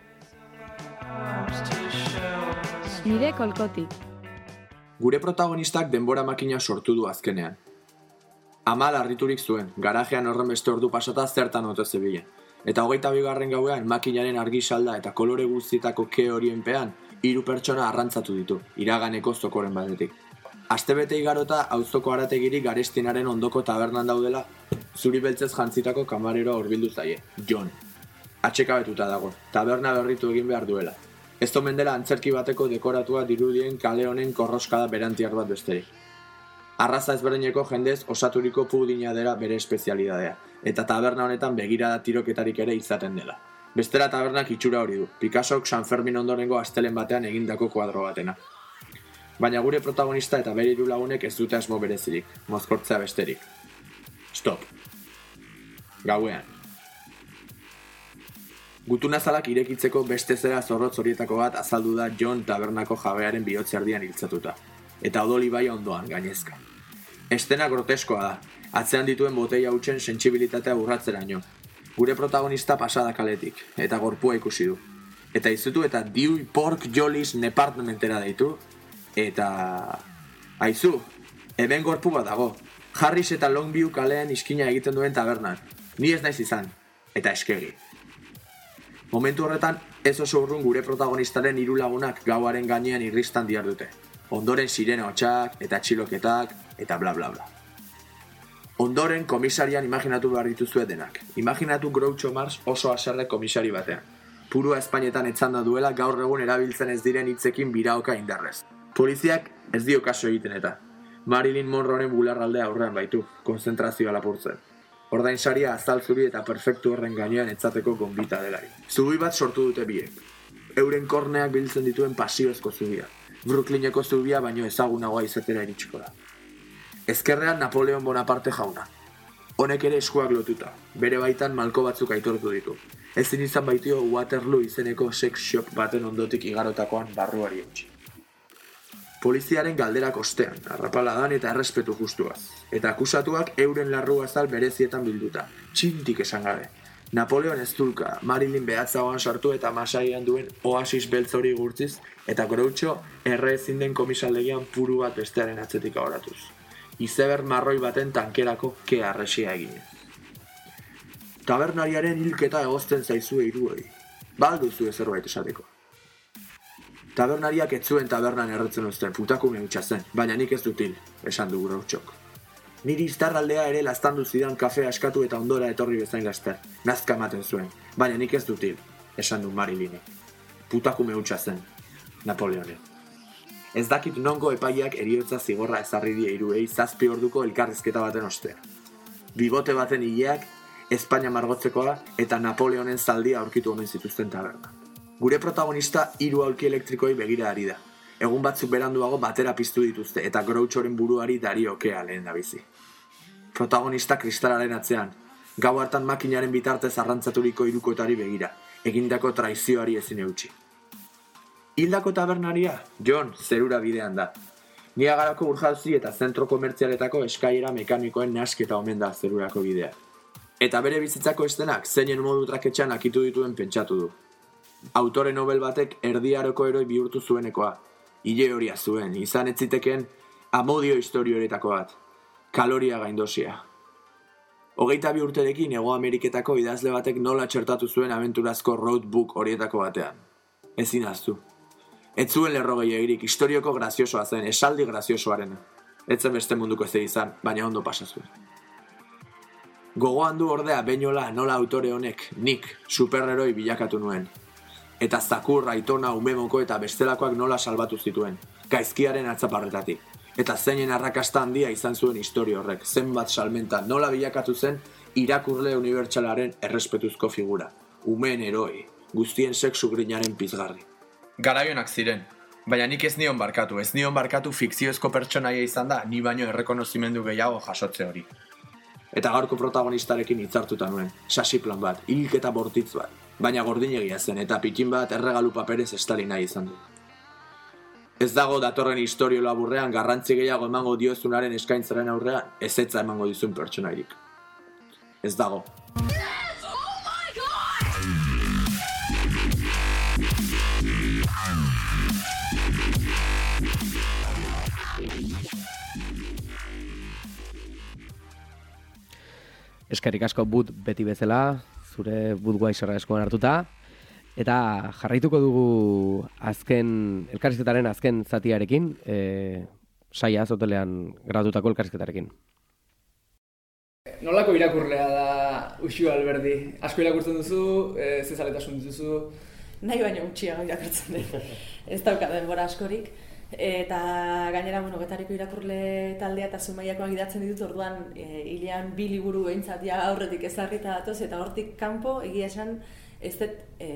Nire kolkotik. Gure protagonistak denbora makina sortu du azkenean. Ama larriturik zuen, garajean horren beste ordu pasata zertan ote zebilen. Eta 22. gauean makinaren argi salda eta kolore guztietako ke horienpean 3 pertsona arrantzatu ditu, iraganeko zokoren batetik. Astebete igarota auzoko arategirik Garestinaren ondoko tabernan daudela, zuri beltzez jantzitako kamareroa hurbildu zaie, John. Atxekabetuta dago, taberna berritu egin behar duela. Ez omen dela antzerki bateko dekoratua dirudien kale honen korroskada berantiar bat besterik. Arraza ezberdineko jendez osaturiko pudina dela bere espezialidadea, eta taberna honetan begirada tiroketarik ere izaten dela. Bestela tabernak itxura hori du, Picassok San Fermin ondorengo astelen batean egindako kuadro batena. Baina gure protagonista eta bere 3 lagunek ez dute asmo berezirik, mozkortzea besterik. Stop. Gauean. Gutunazalak irekitzeko beste zera zorrotz horietako bat azaldu da John tabernako jabearen bihotzerdian hiltzatuta. Eta odoli bai ondoan, gainezka. Estena groteskoa da, atzean dituen boteia hutsen sentsibilitatea urratzeraino. Gure protagonista pasada kaletik, eta gorpua ikusi du. Eta izutu eta Dewey Pork Jolly's departamentera deitu, eta... Aizu, hemen gorpu bat dago. Harris eta Longview kalean iskina egiten duen tabernan. Ni ez naiz izan, eta eskegi. Momentu horretan, ez oso urrun gure protagonistaren 3 lagunak gauaren gainean irristan dihardute. Ondoren sirene hotxak, eta txiloketak, eta bla bla bla. Ondoren komisarian imaginatu behar dituzue denak. Imaginatu Groucho Marx oso haserre komisari batean. Purua Espainetan etzanda duela gaur egun erabiltzen ez diren hitzekin biraoka indarrez. Poliziak ez dio kaso egiten eta. Marilyn Monroeren bularraldea aurrean baitu, konzentrazioa lapurtzen. Ordainsaria azal zuri eta perfektu horren gainean etzateko gonbita delari. Zubi bat sortu dute biek. Euren korneak biltzen dituen pasiozko zubia. Brooklyneko zubia baino ezagunagoa izatera iritsiko da. Ezkerrean Napoleon Bonaparte jauna. Honek ere eskuak lotuta, bere baitan malko batzuk aitortu ditu. Ezin izan baitio Waterloo izeneko sex shop baten ondotik igarotakoan barruari eutxi. Poliziaren galderak ostean, arrapaladan eta errespetu justuaz. Eta akusatuak euren larru azal berezietan bilduta, txintik esan gabe. Napoleon ez dulka, Marilyn behatzagoan sartu eta masaian duen oasis beltz hori gurtziz, eta Groucho erre ezin den komisaldegian puru bat bestearen atzetik ahoratuz. Izeber marroi baten tankerako ke arresia eginez. Tabernariaren hilketa egozten zaizue hiruei. Balduzu zerbait esateko. Tabernariak ez zuen tabernan erretzen uzten, putakume hutsa zen, baina nik ez dut hil, esan du Grouchok. Niri iztarraldea ere laztandu zidan kafea eskatu eta ondora etorri bezain laster. Nazka ematen zuen, baina nik ez dut hil, esan du Marilynek. Putakume hutsa zen, Napoleonek. Ez dakit nongo epaiak heriotza zigorra ezarri die hiruei 7 orduko elkarrizketa baten ostean. Bibote baten hileak, Espainia margotzekoa eta Napoleonen zaldia aurkitu omen zituzten taberna. Gure protagonista 3 aulki elektrikoi begira ari da. Egun batzuk beranduago batera piztu dituzte eta Grouchoren buruari dariokea lehen da bizi. Protagonista kristalaren atzean, gau hartan makinaren bitartez arrantzaturiko hirukotari begira, egindako traizioari ezin eutsi. Hildako tabernaria, John, zerura bidean da. Niagarako urjauzi eta zentro komertzialetako eskailera mekanikoen nasketa omen da zerurako bidea. Eta bere bizitzako estenak zeinen modu traketxan akitu dituen pentsatu du. Autore nobel batek erdiaroko heroi bihurtu zuenekoa. Ile horia zuen, izan ez zitekeen amodio historioretako bat. Kaloria gaindosia. 22 urterekin Hego Ameriketako idazle batek nola txertatu zuen abenturazko roadbook horietako batean. Ezin ahaztu. Ez zuen lerro gehiagirik, historioko graziosoa zen, esaldi graziosoarena. Ez zen beste munduko ez izan, baina ondo pasa zuen. Gogoan du ordea beinola nola autore honek, nik, superheroi bilakatu nuen. Eta Zakur, Aitona, Umemoko eta bestelakoak nola salbatu zituen, gaizkiaren atzaparretatik. Eta zeinen arrakasta handia izan zuen historia horrek, zenbat salmenta, nola bilakatu zen irakurle unibertsalaren errespetuzko figura. Umeen heroi, guztien sexu grinaren pizgarri. Garaionak ziren, baina nik ez nion barkatu fikziozko pertsonaia izan da, ni baino errekonozimendu gehiago jasotze hori. Eta gaurko protagonistarekin hitzartuta nuen, sasi plan bat, hilketa bortitz bat, baina gordinegia zen eta pitin bat erregalu paperez estali nahi izan du. Ez dago datorren historio laburrean garrantzi gehiago emango diozunaren eskaintzaren aurrean, ezetza emango dizun pertsonairik. Ez dago. Eskerrik asko but beti bezala, zure Budweiserra eskuan hartuta. Eta jarraituko dugu elkarrizketaren azken zatiarekin, saia Zotelean gratutako elkarrizketarekin. Nolako irakurlea da Uxu Alberdi? Asko irakurtzen duzu, ze zaletasun dituzu? Nahi baino gutxiago irakurtzen dut. Ez dauka denbora askorik. Eta gainera, Getariko irakurle taldea eta Zumaiakoak idatzen ditut, orduan hilean 2 liburu behintzat aurretik ezarrita datoz, eta hortik kanpo egia esan ez dut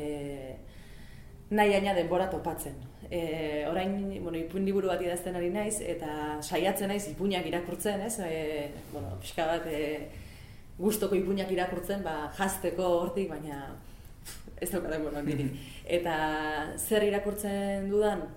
nahi aina denbora topatzen. Orain, ipuin liburu bat idazten ari naiz, eta saiatzen naiz ipuinak irakurtzen, ez? Pixka bat gustoko ipuinak irakurtzen, jazteko hortik, baina ez dauka denbora handirik. Eta zer irakurtzen dudan?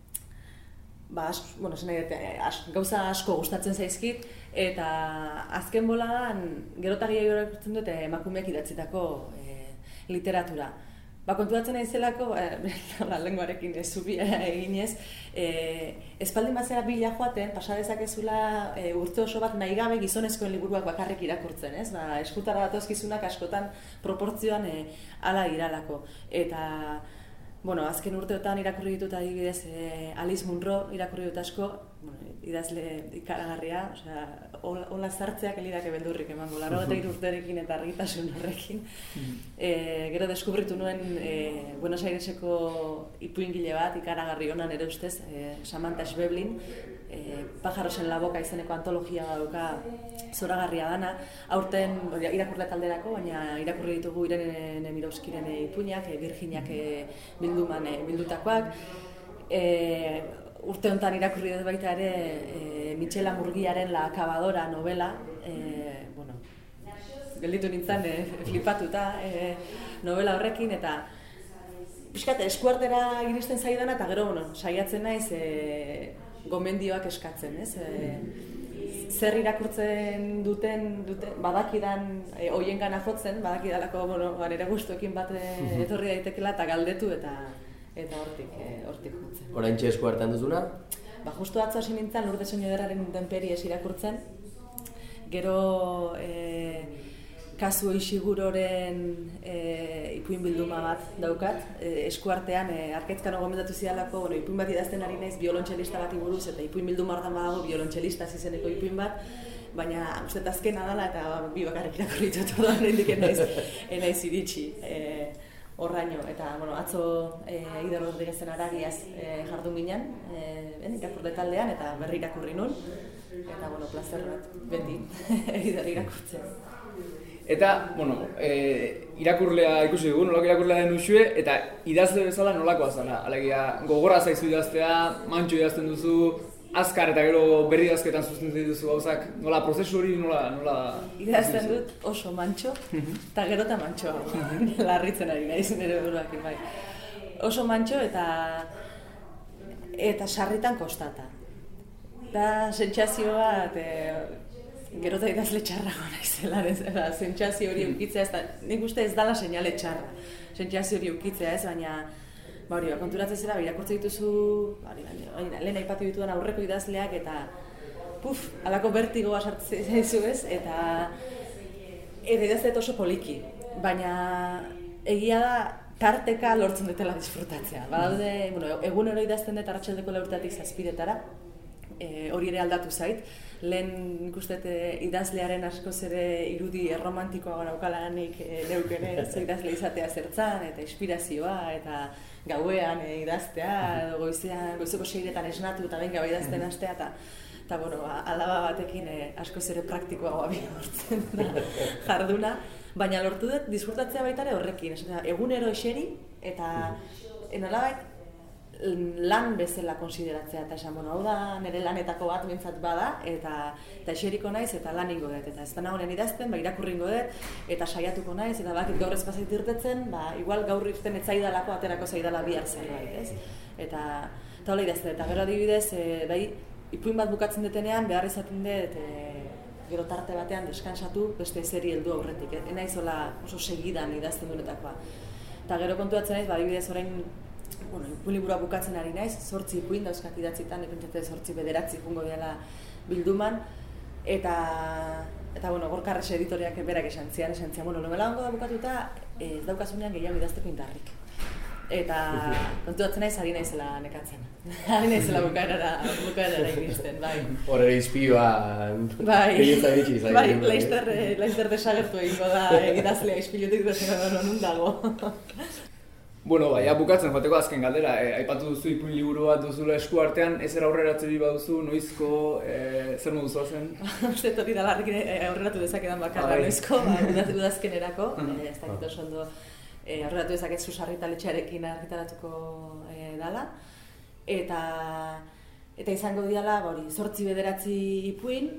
Gauza asko gustatzen zaizkit, eta azken boladan gerota gehiago irakurtzen dut emakumeak idatzitako literatura. Konturatzen naizelako, lenguarekin zubia eginez, espaldin bazera bila joaten, pasa dezakezula urte oso bat nahi gabe gizonezkoen liburuak bakarrik irakurtzen, ez? Eskutara datozkizunak askotan proportzioan hala iralako. Eta azken urteotan irakurri ditut adibidez Alice Munro irakurri dut asko, idazle ikaragarria, hola zartzeak elidake beldurrik emango, 83 urterekin eta argitasun horrekin. Gero deskubritu nuen Buenos Aireseko ipuingile bat, ikaragarri honan ere ustez, Samantha Schweblin, Pájaros en la boca izeneko antologia dauka zoragarria dana, aurten irakurle talderako, baina irakurri ditugu Irene Nemirovskiren ipuinak, Virginiak bilduman bildutakoak. Urte honetan irakurri dut baita ere Michela Murguiaren La Acabadora novela, gelditu nintzen flipatuta novela horrekin, eta pixkat eskuartera iristen zaidana, eta gero saiatzen naiz gomendioak eskatzen, ez? Zer irakurtzen duten badakidan hoiengana jotzen, badakidalako nire gustuekin bat etorri daitekela eta galdetu eta hortik jotzen. Oraintxe esku hartan duzuna? Justu atzo hasi nintzen Lourdes Oñederraren Intemperies irakurtzen. Gero Kazuo Ishiguroren ipuin bilduma bat daukat, eskuartean Arketzkano gomendatu zidalako, ipuin bat idazten ari naiz biolontxelista bati buruz, eta ipuin bilduma hortan badago biolontxelista izeneko ipuin bat, baina uste azkena dela eta bi bakarrik irakurri ditut, orduan hendik enaiz iritsi horraino. Eta atzo Eider Rodriguezen Aragiaz jardun ginen, irakurle taldean, eta berri irakurri nun, eta plazer bat beti Eider irakurtzen. Eta, irakurlea ikusi dugu, nolako irakurlea den Uxue, eta idazle bezala nolakoa zara. Alegia, gogorra zaizu idaztea, mantxo idazten duzu, azkar eta gero berri idazketan sustentzen dituzu gauzak. Nola, prozesu hori nola... Idazten dut oso mantxo, eta gero eta mantxoa. Larritzen ari naiz nire buruakin, bai. Oso mantxo eta eta sarritan kostata. Da sentsazio bat, gero eta idazle txarrago naizela, sentsazio hori eukitzea, nik uste ez dala seinale txarra, sentsazio hori eukitzea ez, baina konturatzen zera, irakurtzen dituzu, lehen aipatu ditudan aurreko idazleak, eta halako bertigoa sartzen zaizu ez, eta idazlet oso poliki, baina egia da tarteka lortzen dutela disfrutatzea. Badaude, egunero idazten dut arratsaldeko 4:00 7:00, hori ere aldatu zait. Lehen ikusten idazlearen askoz ere irudi erromantikoa naukalanik neukene idazle izatea zertzan, eta inspirazioa, eta gauean idaztea, goizeko 6:00 esnatu eta benga idazten hastea, eta alaba batekin askoz ere praktikoagoa bihurtzen da jarduna, baina lortu dut disfrutatzea baita ere horrekin, egunero eseri eta nolabait lan bezala konsideratzea, eta esan, hau da nire lanetako bat bintzat bada, eta eseriko naiz eta lan ingo dut, eta ez da nagoen idazten, irakurri ingo dut, eta saiatuko naiz, eta bakit gaur ez bazait irtetzen, igual gaur irten ez zaidalako, aterako zaidala bihar zerbait, ez? Eta hola idazten, eta gero adibidez, ipuin bat bukatzen detenean, behar izaten dut, gero tarte batean deskansatu, beste zeri heldu aurretik, naiz oso segidan idazten duenetakoa. Eta gero kontuatzen naiz, adibidez orain, ipuin liburua bukatzen ari naiz, 8 ipuin dauzkat idatzitan, epintzete 8-9 jungo dela bilduman, eta Gorka Arrese editoriak berak esan zian, nomela hongo da bukatuta, ez daukasunean gehiago idazteko indarrik. Eta kontuatzen naiz, ari naizela nekatzen. Ari naizela bukaerara iristen, bai. Horre izpioa... Bai, laizter desagertu egingo da idazlea izpilutik desagertu nun dago. Baina bukatzen joateko azken galdera, aipatu duzu ipuin liburu bat duzula esku artean, ezer aurreratzen baduzu, noizko, zer modu zoazen? Uste hori da larrik aurreratu dezakedan bakarra noizko, udazkenerako, ez dakit oso ondo aurreratu dezaket Susarritaletxearekin argitaratuko dala, eta izango diala 8-9 ipuin,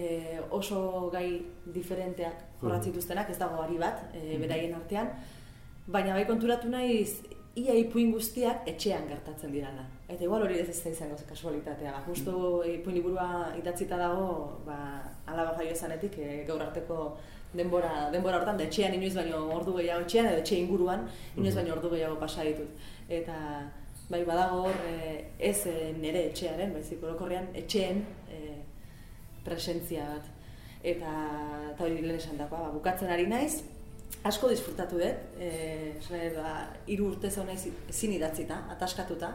oso gai diferenteak jorratzen dituztenak, ez dago ari bat, beraien artean, baina bai konturatu naiz, ia ipuin guztiak etxean gertatzen dirala. Eta igual hori ez da izango kasualitatea. Justo ipuin liburua idatzita dago, alaba jaio esanetik, gaur arteko denbora hortan, da etxean inoiz baino ordu gehiago etxean, edo etxe inguruan inoiz baino ordu gehiago pasa ditut. Eta bai badago hor, ez nire etxearen, baizik orokorrean etxeen presentzia bat. Eta hori lehen esan dagoa, bukatzen ari naiz, asko disfrutatu dut, 3 urte zaun naiz ezin idatzita, ataskatuta,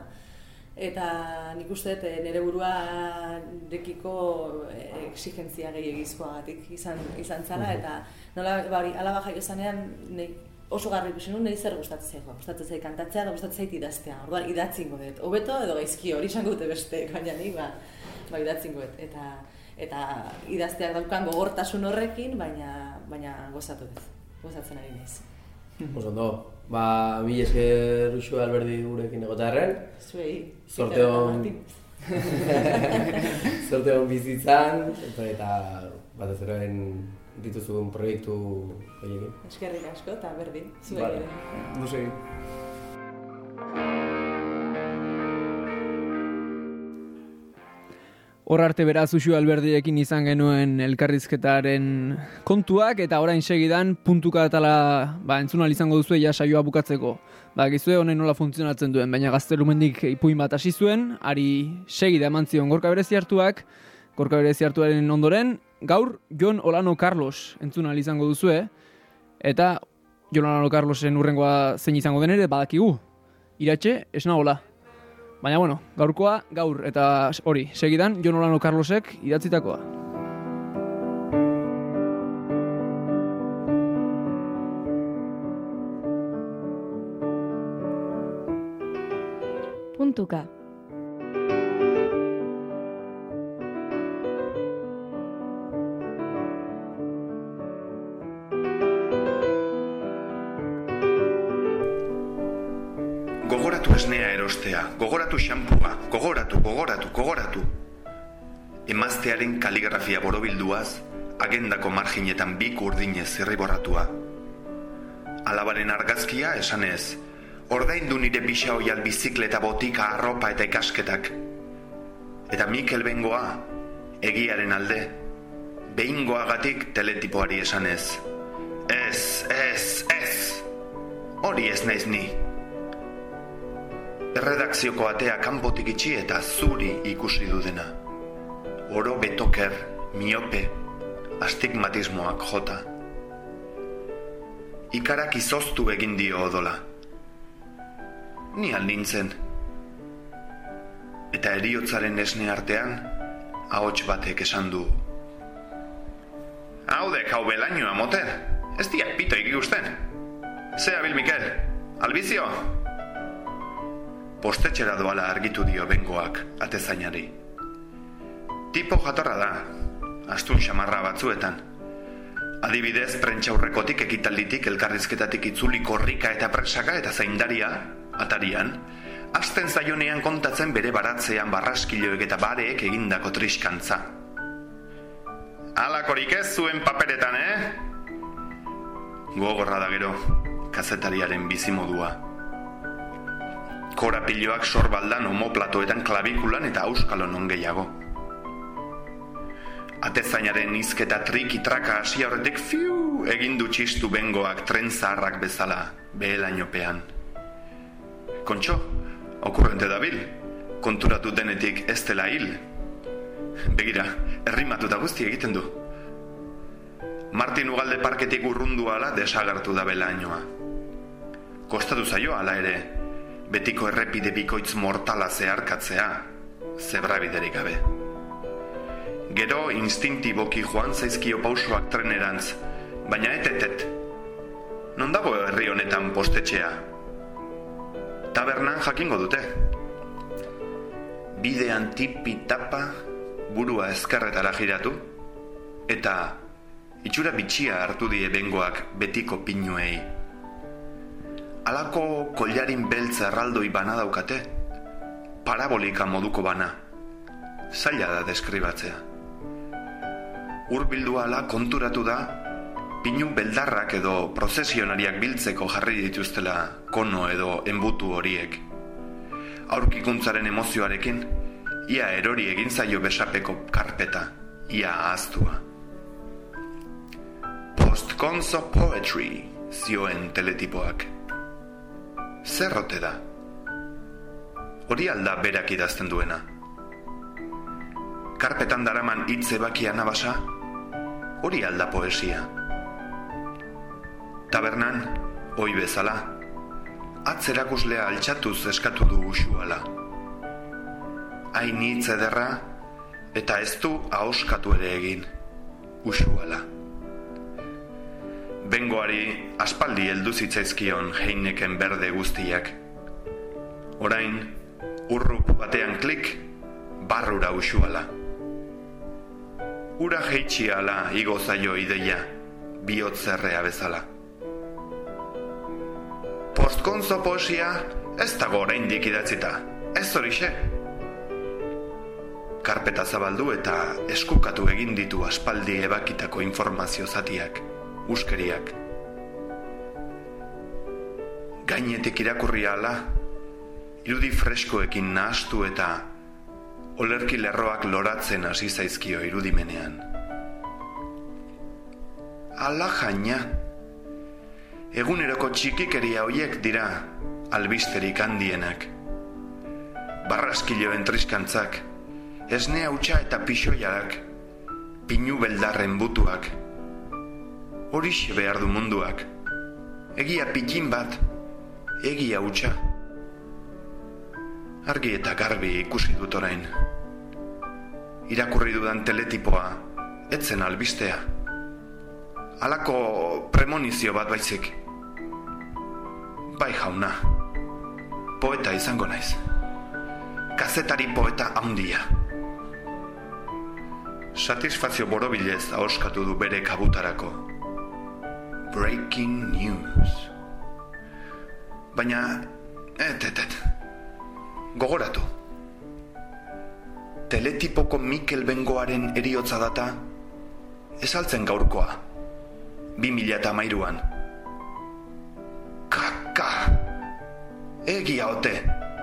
eta nik uste dut nire buruarekiko exigentzia gehiagizkoagatik izan zala, eta alaba jaio zanean oso garri ikusi nuen, niri zer gustatzen zait kantatzea eta gustatzen zait idaztea, orduan idatzingo dut, hobeto edo gaizki hori izango dute besteek, baina nik idatzingo dut, eta idazteak daukan gogortasun horrekin, baina gozatu dut. Gozatzen ari naiz. Ondo, mila esker Uxue Alberdi gurekin egotearren. Zuei. Zorte hon bizitzan, eta batez ere dituzuen proiektu horiekin. Eskerrik asko eta berdin, zuei ere. Musegi. Hor arte beraz Uxue Alberdiekin izan genuen elkarrizketaren kontuak, eta orain segidan puntuka atala entzuna izango duzue ja saioa bukatzeko. Gizue honen nola funtzionatzen duen, baina Gaztelumendik ipuin bat hasi zuen, ari segida eman zion Gorka Bereziartuak, Gorka Bereziartuaren ondoren, gaur Jon Olano Carlos entzuna izango duzue, eta Jon Olano Carlosen urrengoa zein izango den ere badakigu. Iratxe, esna hola. Baina, gaurkoa, gaur, eta hori, segidan, Jon Olano Carlosek idatzitakoa. Puntuka. Gogoratu esnea erostea, gogoratu xampua, gogoratu. Emaztearen kaligrafia borobilduaz, agendako marginetan bik urdinez zirriborratua. Alabaren argazkia esanez, ordaindu nire pixa oial bizikleta, botika, arropa eta ikasketak. Eta Mikel Bengoa, egiaren alde, behingoagatik teletipoari esanez. Ez. Hori ez naiz ni. Erredakzioko atea kanpotik itxi eta zuri ikusi dudena. Oro betoker, miope, astigmatismoak jota. Ikarak izoztu egin dio odola. Ni nintzen. Eta heriotzaren esne artean, ahots batek esan du. Haudek hau belainoa, moter. Ez diak pito ikusten. Zea bil, Mikel. Albizio. Postetxera doala argitu dio Bengoak atezainari. Tipo jatorra da, astun xamarra batzuetan. Adibidez, prentxaurrekotik ekitalditik elkarrizketatik itzuli korrika eta presaka eta zaindaria, atarian, hasten zaionean kontatzen bere baratzean barraskiloek eta bareek egindako triskantza. Alakorik ez zuen paperetan, Gogorra da gero, kazetariaren bizimodua. Korapiloak sorbaldan homoplatoetan klabikulan eta auskalon on gehiago. Atezainaren izketa triki-traka hasi aurretik egindu txistu Bengoak tren zaharrak bezala behelainopean. Kontxo, okurrente dabil, konturatu denetik ez dela hil. Begira, errimatuta guzti egiten du. Martin Ugalde parketik urrundu ala desagertu da behelainoa. Kostatu zaio ala ere, betiko errepide bikoitz mortala zeharkatzea, zebrabiderik gabe. Gero instintiboki joan zaizkio pausoak trenerantz, baina etetet. Non dago herri honetan postetxea? Tabernan jakingo dute. Bidean tipi-tapa, burua ezkerretara giratu, eta itxura bitxia hartu die Bengoak betiko pinuei. Halako kollarin beltza erraldoi bana daukate, parabolika moduko bana. Zaila da deskribatzea. Hurbildu ala konturatu da, pinu beldarrak edo prozesionariak biltzeko jarri dituztela kono edo enbutu horiek. Aurkikuntzaren emozioarekin, ia erori egin zaio besapeko karpeta, ia ahaztua. Post-conso poetry, zioen teletipoak. Zerrote da? Hori alda berak idazten duena. Karpetan daraman hitz ebakia nabasa, hori alda poesia. Tabernan, oi bezala, atzerakuslea altxatuz eskatu du usuala. Hain hitz ederra, eta ez du ahoskatu ere egin, usuala. Bengoari aspaldi heldu zitzaizkion Heineken berde guztiak. Orain, urrup batean klik, barrura usuala. Ura jeitxiala igo zaio ideia, bihotzerrea bezala. Postkonzo poesia ez dago oraindik idatzita, ez horixe. Karpeta zabaldu eta eskukatu egin ditu aspaldi ebakitako informazio zatiak, uskeriak. Gainetik irakurri ala, irudi freskoekin nahastu eta olerki lerroak loratzen hasi zaizkio irudimenean. Ala jaina, eguneroko txikikeria hoiek dira albisterik handienak. Barraskiloen triskantzak, esne hautsa eta pixoiarak, pinu beldarren butuak. Horixe behar du munduak, egia pitin bat, egia hautsa. Argi eta garbi ikusi dut orain. Irakurri dudan teletipoa, etzen albistea. Halako premonizio bat baizik. Bai jauna, poeta izango naiz. Kazetari poeta handia. Satisfazio borobilez ahoskatu du bere kabutarako. Breaking news. Baina, gogoratu. Teletipoko Mikel Bengoaren heriotza data esaltzen gaurkoa, 2013an. Kaka! Egia ote.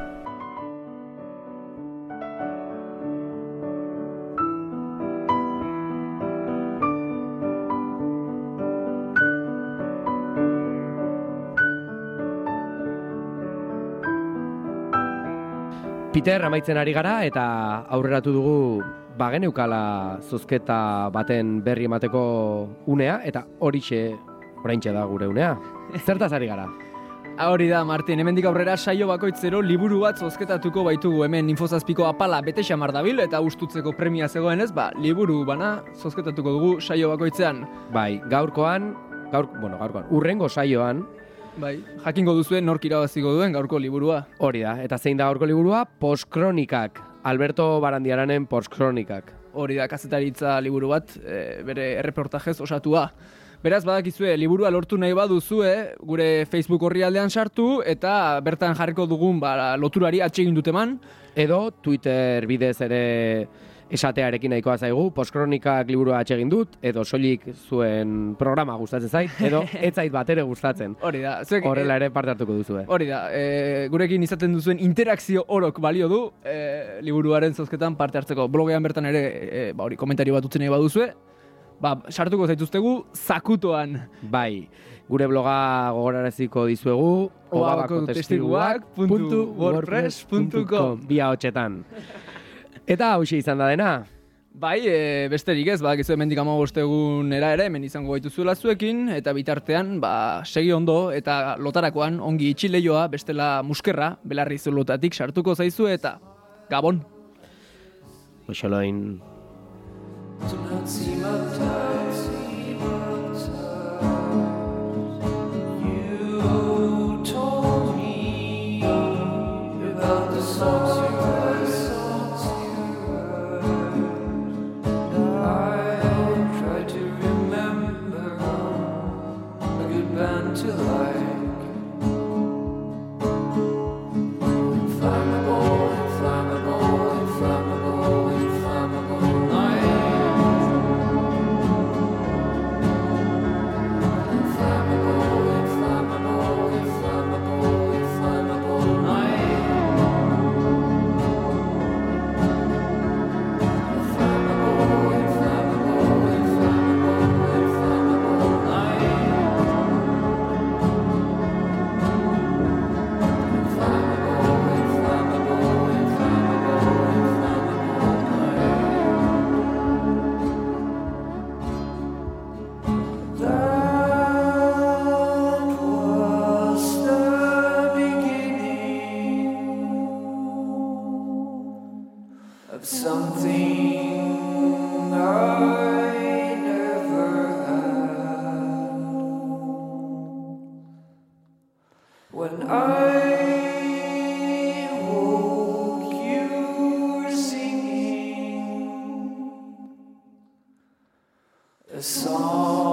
Peter, amaitzen ari gara eta aurreratu dugu bageneukala zozketa baten berri emateko unea, eta oraintxe da gure unea. Zertaz ari gara? Hori da, Martin, hemendik aurrera saio bakoitzero liburu bat zozketatuko baitugu hemen Infozazpiko apala bete xamar dabil eta ustutzeko premia zegoenez, liburu bana zozketatuko dugu saio bakoitzean. Bai, gaurkoan, urrengo saioan, Bai, jakingo duzuen nork irabaziko duen gaurko liburua. Hori da, eta zein da gaurko liburua? Postkronikak, Alberto Barandiaranen Postkronikak. Hori da, kazetaritza liburu bat, bere erreportajez osatua. Beraz, badakizue, liburua lortu nahi baduzue, gure Facebook orrialdean sartu, eta bertan jarriko dugun loturari atsegin duteman. Edo Twitter bidez ere esatearekin nahikoa zaigu, Postkronikak liburua atsegin dut, edo soilik zuen programa gustatzen zait, edo ez zait bat ere gustatzen. Hori da. Horrela ere parte hartuko duzue. Hori da, gurekin izaten duzuen interakzio orok balio du, liburuaren zozketan parte hartzeko. Blogean bertan ere, komentario bat utzen nahi baduzue, sartuko zaituztegu zakutoan. Bai, gure bloga gogoraraziko dizuegu obabakotestiguak.wordpress.com 2 hotxetan. Eta hauxe izan da dena. Bai, besterik ez, badakizu hemendik 15 egunera ere, hemen izango gaituzuela zuekin, eta bitartean, segi ondo, eta lotarakoan ongi itxileioa, bestela muskerra, belarri zulotatik sartuko zaizu, eta Gabon! Oxoloin. A song